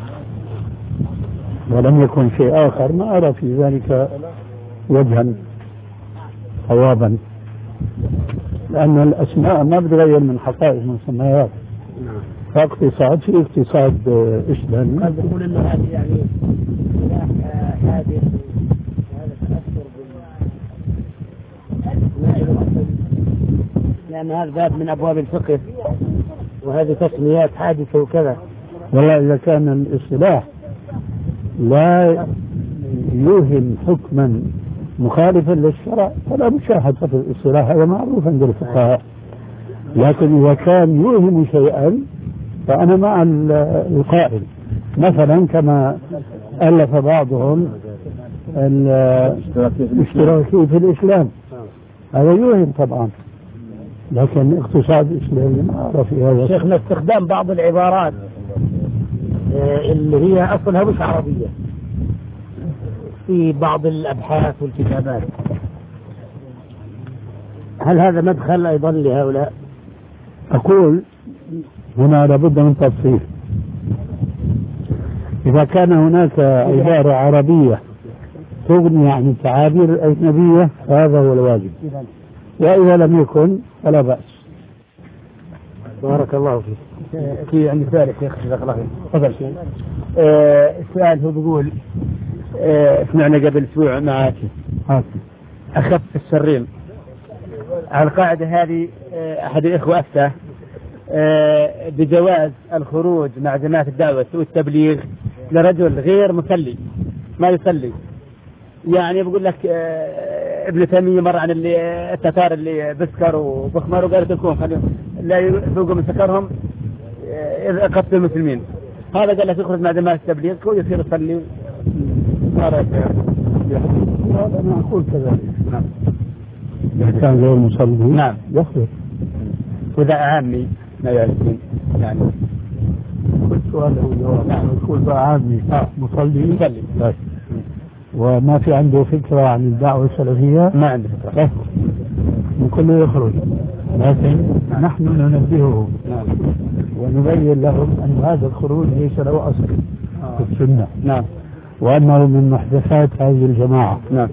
ولم يكن شيء آخر ما أرى في ذلك وجها صوابا، لأن الأسماء ما بتغير من حقائق المسميات. فاقتصاد في اقتصاد إسلامي. قد يقول إنه هذه يعني حادث وهذا تأثر أن هذا باب من أبواب الفقه وهذه تسميات حادثة وكذا. والله إذا كان الاصطلاح لا يوهم حكما مخالفا للشرع فلا مشاهدة في الاصطلاح، هذا معروف عند الفقهاء. لكن إذا كان يوهم شيئا فأنا مع القائل، مثلا كما ألف بعضهم الاشتراكي في الإسلام، هذا يوهم طبعا، لكن اقتصاد إسلامي ما أعرف في هذا. شيخنا استخدام بعض العبارات اللي هي أصلها مش عربية في بعض الأبحاث والكتابات، هل هذا مدخل أيضا لهؤلاء؟ أقول هنا لابد من تفصيل. إذا كان هناك عبارة عربية تغني عن التعابير الأجنبية فهذا هو الواجب، وإذا لم يكن فلا بأس. بارك الله فيك. في عندي سؤال شيخ جزاك الله خير. تفضل. السؤال هو بيقول سمعنا قبل أسبوع معك أخف السرين على القاعدة هذه، أحد الإخوة أفتى بجواز الخروج مع جماعة الدعوة والتبليغ لرجل غير مصلي ما يصلي. يعني بقول لك ابن تيمية مر عن التتار اللي بسكروا وبخمروا قالوا لكم خليهم لا يذوقوا من سكرهم إذا قتلوا المسلمين. هذا قال لك يخرج مع جماعة التبليغ ويصير يصلي. ما رأيك؟ هذا أنا أقول كذلك. نعم. إذا كان غير مصلي نعم يخرج. وإذا عامي ما يعرفون يعني. كل سؤال له جواب. نعم. يقول بقى عامي مصلي يصلي. طيب. وما في عنده فكرة عن الدعوة السلفية؟ ما عنده فكرة. نقول له يخرج، لكن نحن ننبهه ونبين لهم أن هذا الخروج ليس له أصل في السنة. نعم. وأنه من محدثات هذه الجماعة. نعم.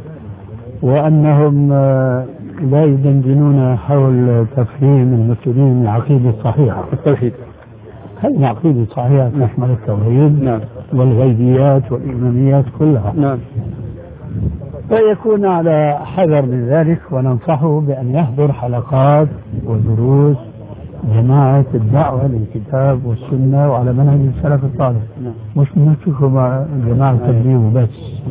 وأنهم لا يدندنون حول تفهيم المسلمين العقيدة الصحيحة. التوحيد. هذه العقيدة الصحيحة تشمل التوحيد. نعم. والغيبيات والإماميات كلها. نعم. فيكون على حذر من ذلك، وننصحه بأن يحضر حلقات ودروس جماعة الدعوة للكتاب والسنة وعلى منهج السلف الصالح. مش نمسكه مع جماعة التبليغ وبس.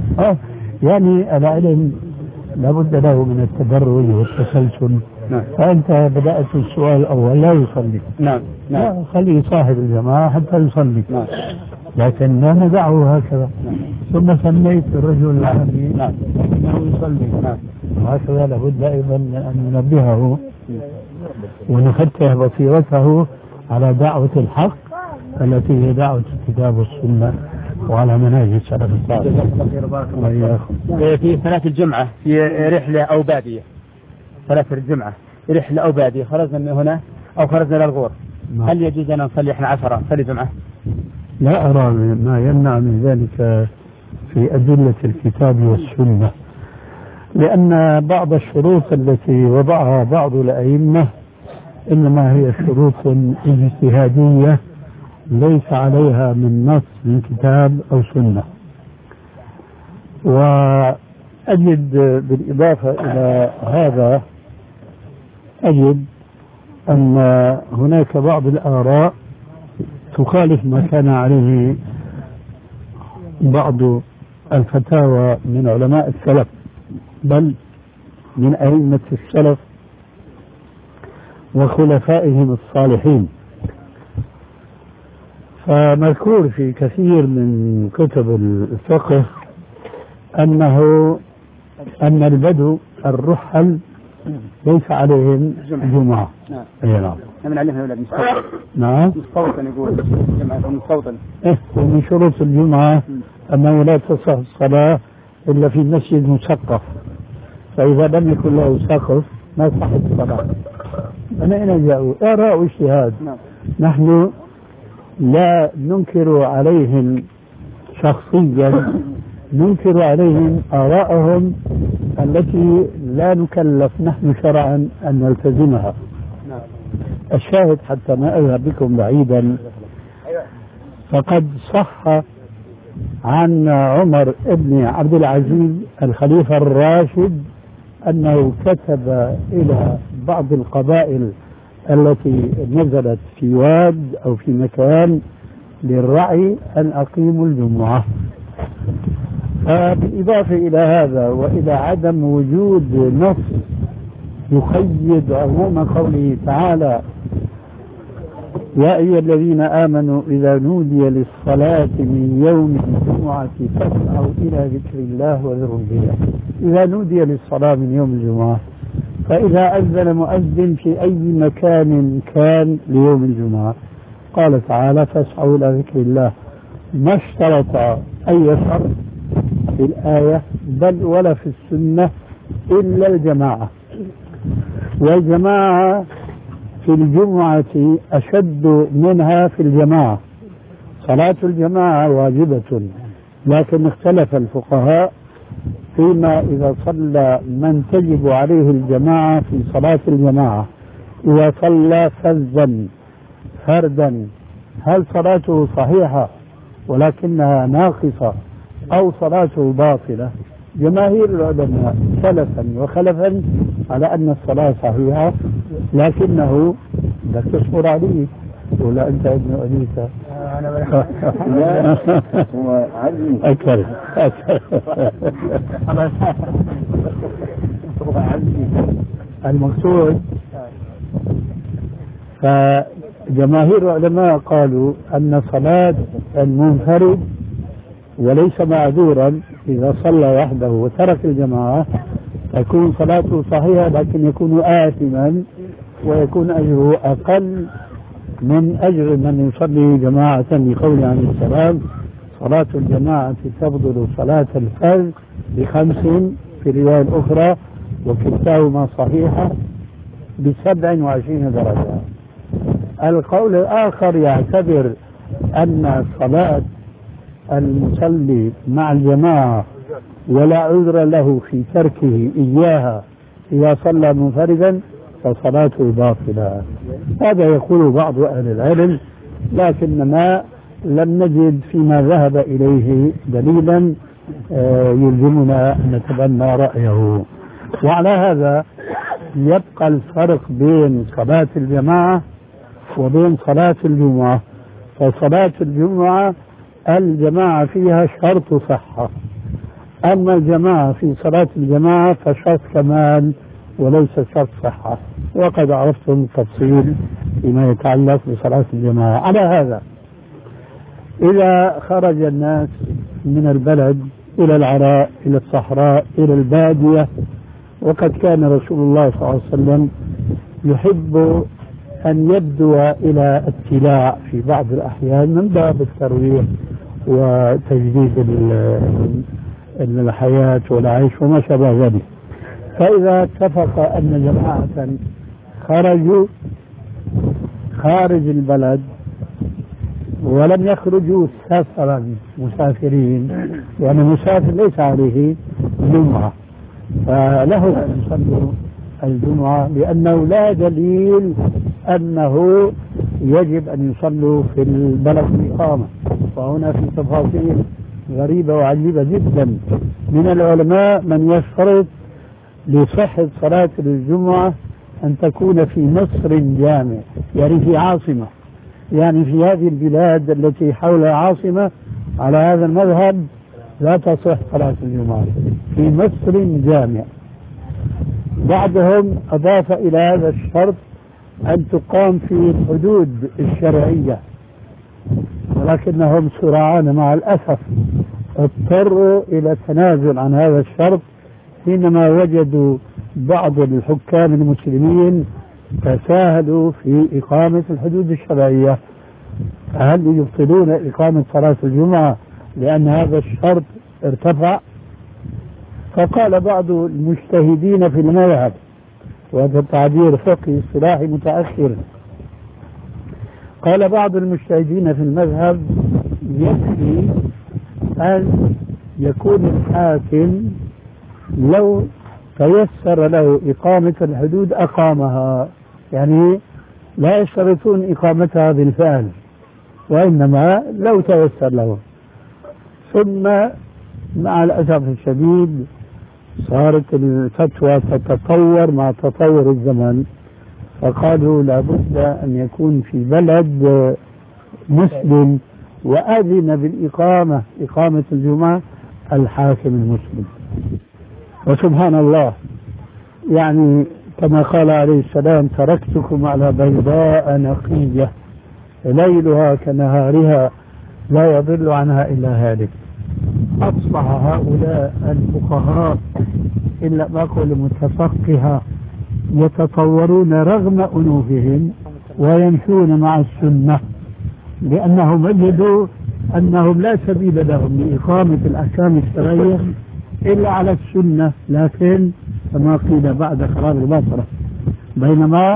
يعني العلم لابد له من التدرج والتسلسل. فأنت بدأت السؤال الأول لا يصلي. نعم. لا خليه صاحب الجماعة حتى يصلي. لكن لا ندعه هكذا. ثم سميت الرجل العربي أنه يصلي. وهكذا لابد أيضا أن ننبهه ونفتح بصيرته على دعوة الحق التي هي دعوة الكتاب والسنة وعلى منهج السلف الصالح. في صلاة الجمعة في رحلة أو بادية، صلاة الجمعة رحلة أو بادية، خرجنا من هنا أو خرجنا للغور، هل يجوز أن نصلي إحنا 10 نصلي جمعة؟ لا أرى ما يمنع من ذلك في أدلة الكتاب والسنة، لأن بعض الشروط التي وضعها بعض الأئمة إنما هي شروط اجتهادية ليس عليها من نص من كتاب أو سنة. وأجد بالإضافة إلى هذا أجد أن هناك بعض الآراء تخالف ما كان عليه بعض الفتاوى من علماء السلف بل من أئمة السلف وخلفائهم الصالحين. فمذكور في كثير من كتب الفقه أن البدو الرحل ليس عليهم جمعة. نعم. من عليهم أولاد مستوطن. نعم. مستوطن يقول جماعة مستوطن. ومن شروط الجمعة أنه لا تصح الصلاة إلا في مسجد مسقف، فإذا لم يكن له سقف ما صحت الصلاة. من أين جاءوا؟ آراء واجتهاد. نحن لا ننكر عليهم شخصيا، ننكر عليهم آراءهم التي لا نكلف نحن شرعا أن نلتزمها. الشاهد حتى ما أذهب بكم بعيدا، فقد صح عن عمر بن عبد العزيز الخليفة الراشد أنه كتب إلى بعض القبائل التي نزلت في واد أو في مكان للرعي أن أقيموا الجمعة. بالإضافة إلى هذا وإلى عدم وجود نص يقيد عموم قوله تعالى يا أيها الذين آمنوا إذا نودي للصلاة من يوم الجمعة فاسعوا إلى ذكر الله وذروا البيع. إذا نودي للصلاة من يوم الجمعة، فإذا أذن مؤذن في أي مكان كان ليوم الجمعة، قال تعالى فاسعوا إلى ذكر الله، ما اشترط أي شرط في الآية بل ولا في السنة إلا الجماعة، والجماعة في الجمعة أشد منها في الجماعة. صلاة الجماعة واجبة، لكن اختلف الفقهاء فيما إذا صلى من تجب عليه الجماعة في صلاة الجماعة، إذا صلى فردا هل صلاته صحيحة ولكنها ناقصة أو صلاته باطلة؟ جماهير العلماء سلفا وخلفا على أن الصلاة صحيحة، لكنه لا تصبر عليه ولا أنت ابن أبيك هو عزمي أكثر المقصود. فجماهير العلماء قالوا أن صلاة المنفرد وليس معذورا إذا صلى وحده وترك الجماعة تكون صلاته صحيحة، لكن يكون آثما ويكون أجره أقل من أجر من يصلي جماعة، لقول عليه السلام صلاة الجماعة تفضل صلاة الفرد ب5 في الرواية الأخرى وكلتاهما صحيحة ب27 درجة. القول الآخر يعتبر أن صلاة المصلي مع الجماعة ولا عذر له في تركه إياها إذا صلى منفردا فصلاته باطلة. هذا يقول بعض أهل العلم، لكننا لم نجد فيما ذهب إليه دليلا يلزمنا أن نتبنى رأيه. وعلى هذا يبقى الفرق بين صلاة الجماعة وبين صلاة الجمعة. فصلاة الجمعة الجماعة فيها شرط صحة، أما الجماعة في صلاة الجماعة فشرط كمال وليس شرط صحة، وقد عرفتم التفصيل فيما يتعلق بصلاة الجماعة. على هذا إذا خرج الناس من البلد إلى العراء إلى الصحراء إلى البادية، وقد كان رسول الله صلى الله عليه وسلم يحب أن يبدو إلى اتلاع في بعض الأحيان من باب الترويح وتجديد الحياة والعيش وما شابه ذلك، فإذا اتفق أن جماعة خرجوا خارج البلد ولم يخرجوا سفرا مسافرين، يعني المسافر ليس عليه جمعة فله أن يصلوا الجمعة، لأنه لا دليل أنه يجب أن يصلوا في البلد الإقامة. وهنا في تفاصيل غريبة وعجيبة جدا من العلماء من يشترط لصحة صلاة الجمعة أن تكون في مصر جامع، يعني في عاصمة، يعني في هذه البلاد التي حولها عاصمة. على هذا المذهب لا تصح صلاة الجمعة في مصر جامع. بعضهم أضاف إلى هذا الشرط أن تقام في الحدود الشرعية، ولكنهم سرعان مع الأسف اضطروا إلى التنازل عن هذا الشرط حينما وجدوا بعض الحكام المسلمين تساهلوا في إقامة الحدود الشرعية. هل يبطلون إقامة صلاة الجمعة لأن هذا الشرط ارتفع؟ فقال بعض المجتهدين في المذهب، وهذا التعبير فقهي اصطلاحي متأخر، قال بعض المجتهدين في المذهب يكفي أن يكون الحاكم لو تيسر له إقامة الحدود أقامها، يعني لا يشترطون إقامتها بالفعل وإنما لو تيسر له. ثم مع الأسف الشديد صارت الفتوى تتطور مع تطور الزمن، فقالوا لابد أن يكون في بلد مسلم وأذن بالإقامة، إقامة الجمعة، الحاكم المسلم. وسبحان الله، يعني كما قال عليه السلام: تركتكم على بيضاء نقية ليلها كنهارها لا يضل عنها إلا هالك. أصبح هؤلاء الفقهاء إلا ما أقول متفقهة يتطورون رغم أنوفهم ويمشون مع السنة، لأنهم وجدوا أنهم لا سبيل لهم لإقامة الأحكام الشرعية إلا على السنة، لكن كما قيل بعد خراب البصرة. بينما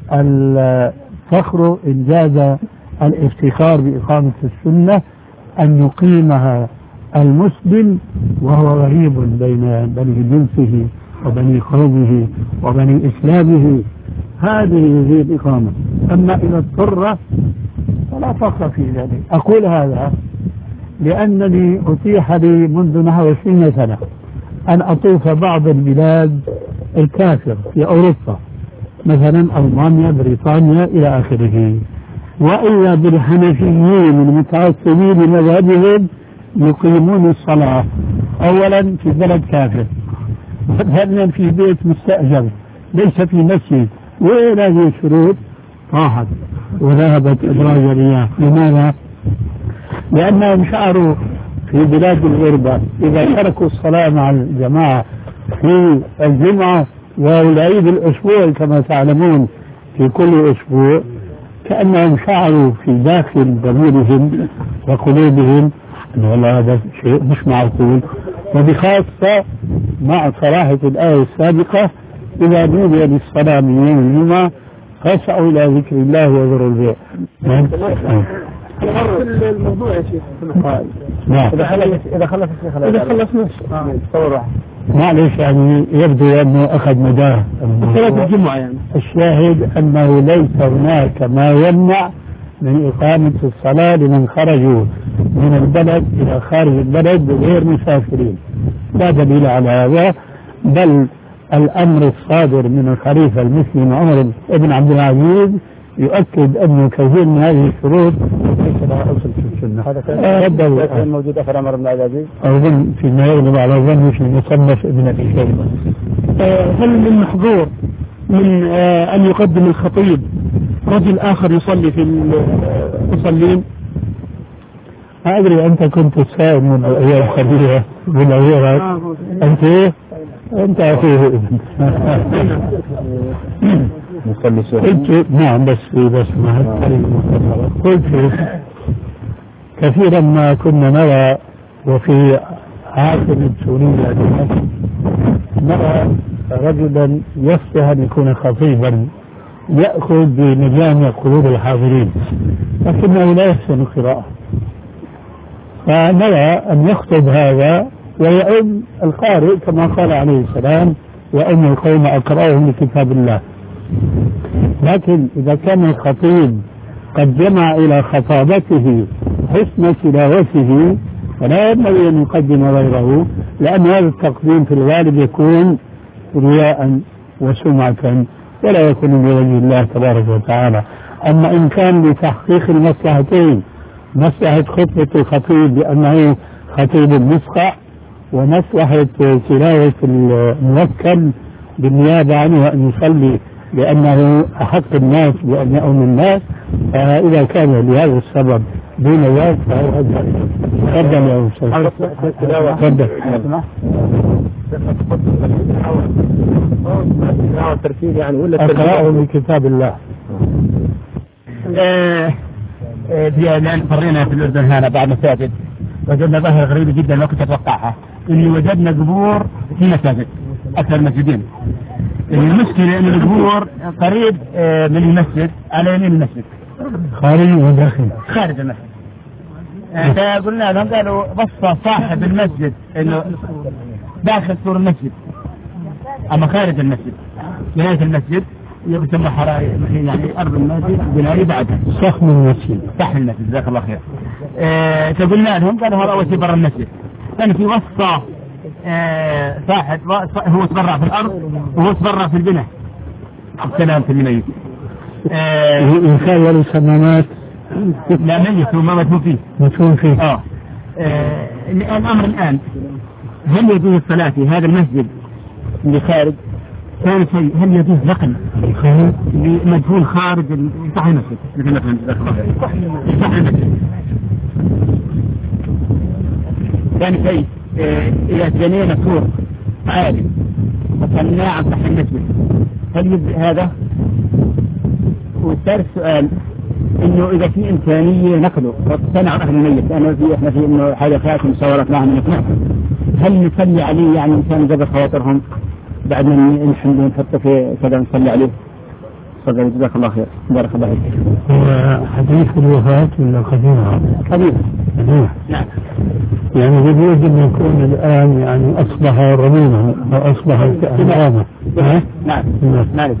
الفخر إن جاز الافتخار بإقامة السنة أن يقيمها المسلم وهو غريب بين بني جنسه وبني قومه وبني إسلامه، هذه هي الإقامة. أما إذا اضطر فلا فخر في ذلك. أقول هذا لأنني أتيح لي منذ نحو 20 سنة أن أطوف بعض البلاد الكافرة في أوروبا، مثلا ألمانيا، بريطانيا إلى آخره، وإذا بالحنفيين المتعصبين لمذهبهم يقيمون الصلاة أولا في بلد كافر، وثانيا في بيت مستأجر ليس في مسجد، وإلى هذه الشروط طاحت وذهبت إبراج الرياح. لماذا؟ لأنهم شعروا في بلاد الغربة إذا تركوا الصلاة مع الجماعة في الجمعة والعيد الأسبوع كما تعلمون في كل أسبوع، كأنهم شعروا في داخل ضميرهم وقلوبهم أن والله هذا شيء مش معقول. وبخاصة مع صراحة الآية السابقة: إذا نودي للصلاة من يوم الجمعة فاسعوا إلى ذكر الله وذروا البيع. الموضوع يا شيخ. نعم. إذا خلصنا معلش، يعني يبدو أنه أخذ مداه صلاة الجمعة. يعني الشاهد أنه ليس هناك ما يمنع من إقامة الصلاة لمن خرجوا من البلد إلى خارج البلد غير مسافرين، لا دليل على هذا، بل الأمر الصادر من الخليفة المسلم عمر بن عبد العزيز يؤكد أنه كثير من هذه الشروط ليس لها أصل في السنة. هذا كان موجود أثر عمر بن عبد العزيز أظن فيما يغلب على ظنه في مصنف ابن أبي شيبة. هل من محظور من أن يقدم الخطيب رجل آخر يصلي في المصلين؟ ما أدري، أنت كنت السائل من أيام خبيرة من غيرك، أنت إيه؟ أنت أخوه ابن قلت نعم، بس ما قلت كثيرا ما كنا نرى، وفي عاصمة سوريا نرى رجلا يصلح أن يكون خطيبا يأخذ بمجامع قلوب الحاضرين لكنه لا يحسن القراءة، فنرى أن يخطب هذا ويؤم القارئ كما قال عليه السلام: وأم القوم أقرأهم لكتاب الله. لكن إذا كان الخطيب قد جمع إلى خطابته حسن تلاوته فلا ينبغي أن يقدم غيره، لأن هذا التقديم في الغالب يكون رياء وسمعة ولا يكون لوجه الله تبارك وتعالى. أما إن كان لتحقيق المصلحتين، مصلحة خطبة الخطيب بأنه خطيب مسقع، ومصلحة تلاوة الموكل بالنيابة عنه أن يصلي لأنه أحق الناس بأن يؤم الناس، فإذا كان لهذا السبب دون ذلك فهو أجل. تفضل يا أستاذ. تفضل. الترتيب يعني ولا أقرأه من كتاب الله. لأن فرينا في الأردن هنا بعد مساجد وجدنا ظاهرة غريبة جدا ما كنت أتوقعها، إني وجدنا قبور في مساجد أكثر المسجدين. المشكلة إن القبور قريب من المسجد على يمين المسجد، خارج وداخل؟ خارج المسجد. فقلنا لهم، قالوا بص صاحب المسجد إنه داخل سور المسجد، أما خارج المسجد بناية المسجد يسمى حرائق، يعني أرض المسجد بناية بعدها صحن المسجد. صحن المسجد، جزاك الله خير. فقلنا لهم، قالوا هذا أول شيء برا المسجد، كان في وسط صاحب هو تبرع في الأرض وهو تبرع في البناء سلامة الميت. يخيل السمامات لا ميت وما مدفون فيه. مدفون فيه. الأمر الآن هل يجوز الصلاة في هذا المسجد اللي خارج؟ ثاني شيء هل يجوز نقل مدفون خارج صحن المسجد مثل مثلا صحن المسجد؟ ثاني شيء إذا بنينا سور عالي وصلنا عن صحن المسجد هل يجوز هذا؟ والثالث سؤال انه اذا في امكانيه نقله صنع اهل الميت احنا في انه حاجه خاتم مصورات معهم نقنعهم هل نصلي عليه يعني انسان جبر خواطرهم بعد ما نحمد ونحطه في كذا نصلي عليه؟ تفضل جزاك الله خير بارك الله فيك. هو حديث الوفاة ولا قديمة؟ قديمة. نعم. يعني يجوز ان يكون الان يعني اصبح رميما واصبح امامه. نعم. نعم.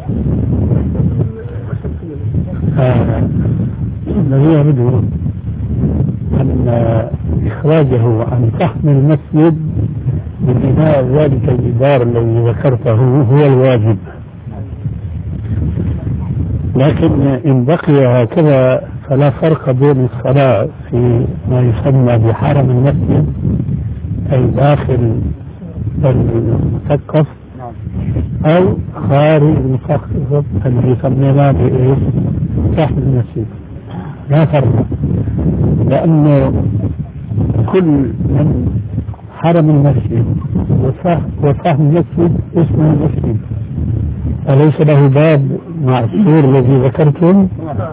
الذي يريده أن إخراجه عن صحن المسجد ببناء ذلك الجدار الذي ذكرته هو الواجب، لكن إن بقي هكذا فلا فرق بين الصلاة في ما يسمى بحرم المسجد أي داخل المسقف أو خارج المسقف اللي يسمينا بإيش؟ صحن المسجد، لا فرق، لأنه كل من حرم المسجد وصحن المسجد اسمه المسجد، أليس له باب مع السور الذي ذكرتم؟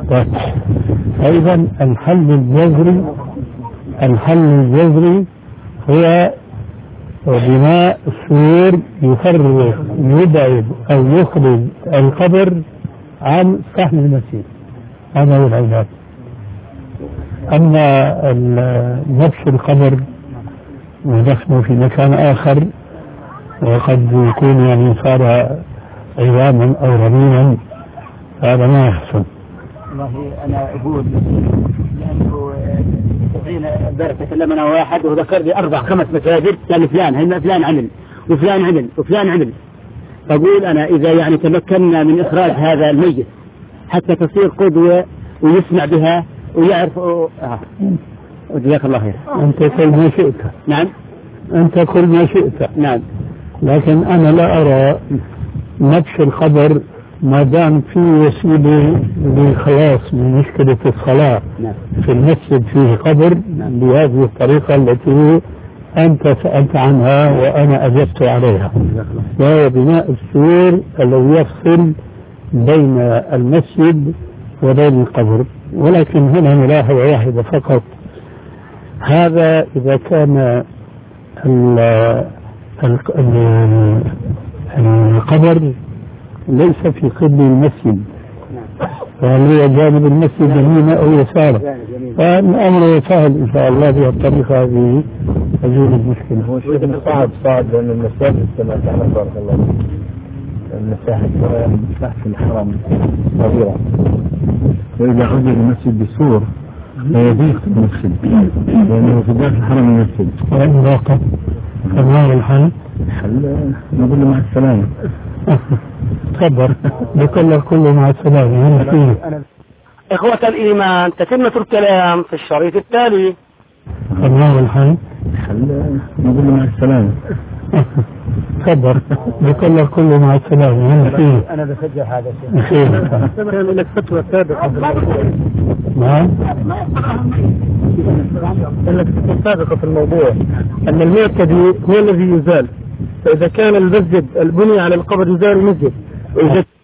فإذا الحل الجذري هو بناء السور يفرق يبعد أو يخرج القبر عن صحن المسجد، هذا هو العلاج. أما نفس القبر ودفنه في مكان آخر وقد يكون يعني صار عظاما أو رميما هذا ما يحصل. والله أنا أقول لأنه امبارح تكلمنا واحد وذكر لي 4-5 مساجد قال فلان عمل وفلان عمل فأقول أنا إذا يعني تمكنا من إخراج هذا الميت حتى تصير قدوة ويسمع بها ويعرف جزاك الله خير. أنت كل ما شئت. نعم. أنت كل ما شئت. نعم. لكن أنا لا أرى نفس الخبر ما دام في وسيلة للخلاص من مشكلة الصلاة. نعم. في المسجد فيه قبر بهذه الطريقة التي أنت سألت عنها وأنا أجبت عليها، وهو بناء السور الذي يفصل بين المسجد وبين القبر. ولكن هنا ملاحظة واحدة فقط، هذا إذا كان القبر ليس في قبل المسجد وهو جانب المسجد يمينا أو يسارا، فالأمر سهل إن شاء الله بهالطريقة هذه تزول المشكلة. هو شيء صعب لأن المساجد كما تعلم بارك الله فيك المساجد تحت الحرم صغيرة، وإذا عزل المسجد بسور لا يضيق المسجد لأنه في داخل حرم المسجد. وإن ضاق فالنار الحل نقول له مع السلامة. تفضل بكل كله مع السلامة. إخوة الإيمان، تتمة الكلام في الشريط التالي. فالنار الحل نقول له مع السلامة. تفضل بكل كله مع السلامة. أنا بشجع هذا الشيء. كان لك فتوى سابقة. نعم. لك فتوى سابقة في الموضوع أن المعتدي هو الذي يزال، فإذا كان المسجد البني على القبر يزال المسجد، وإذا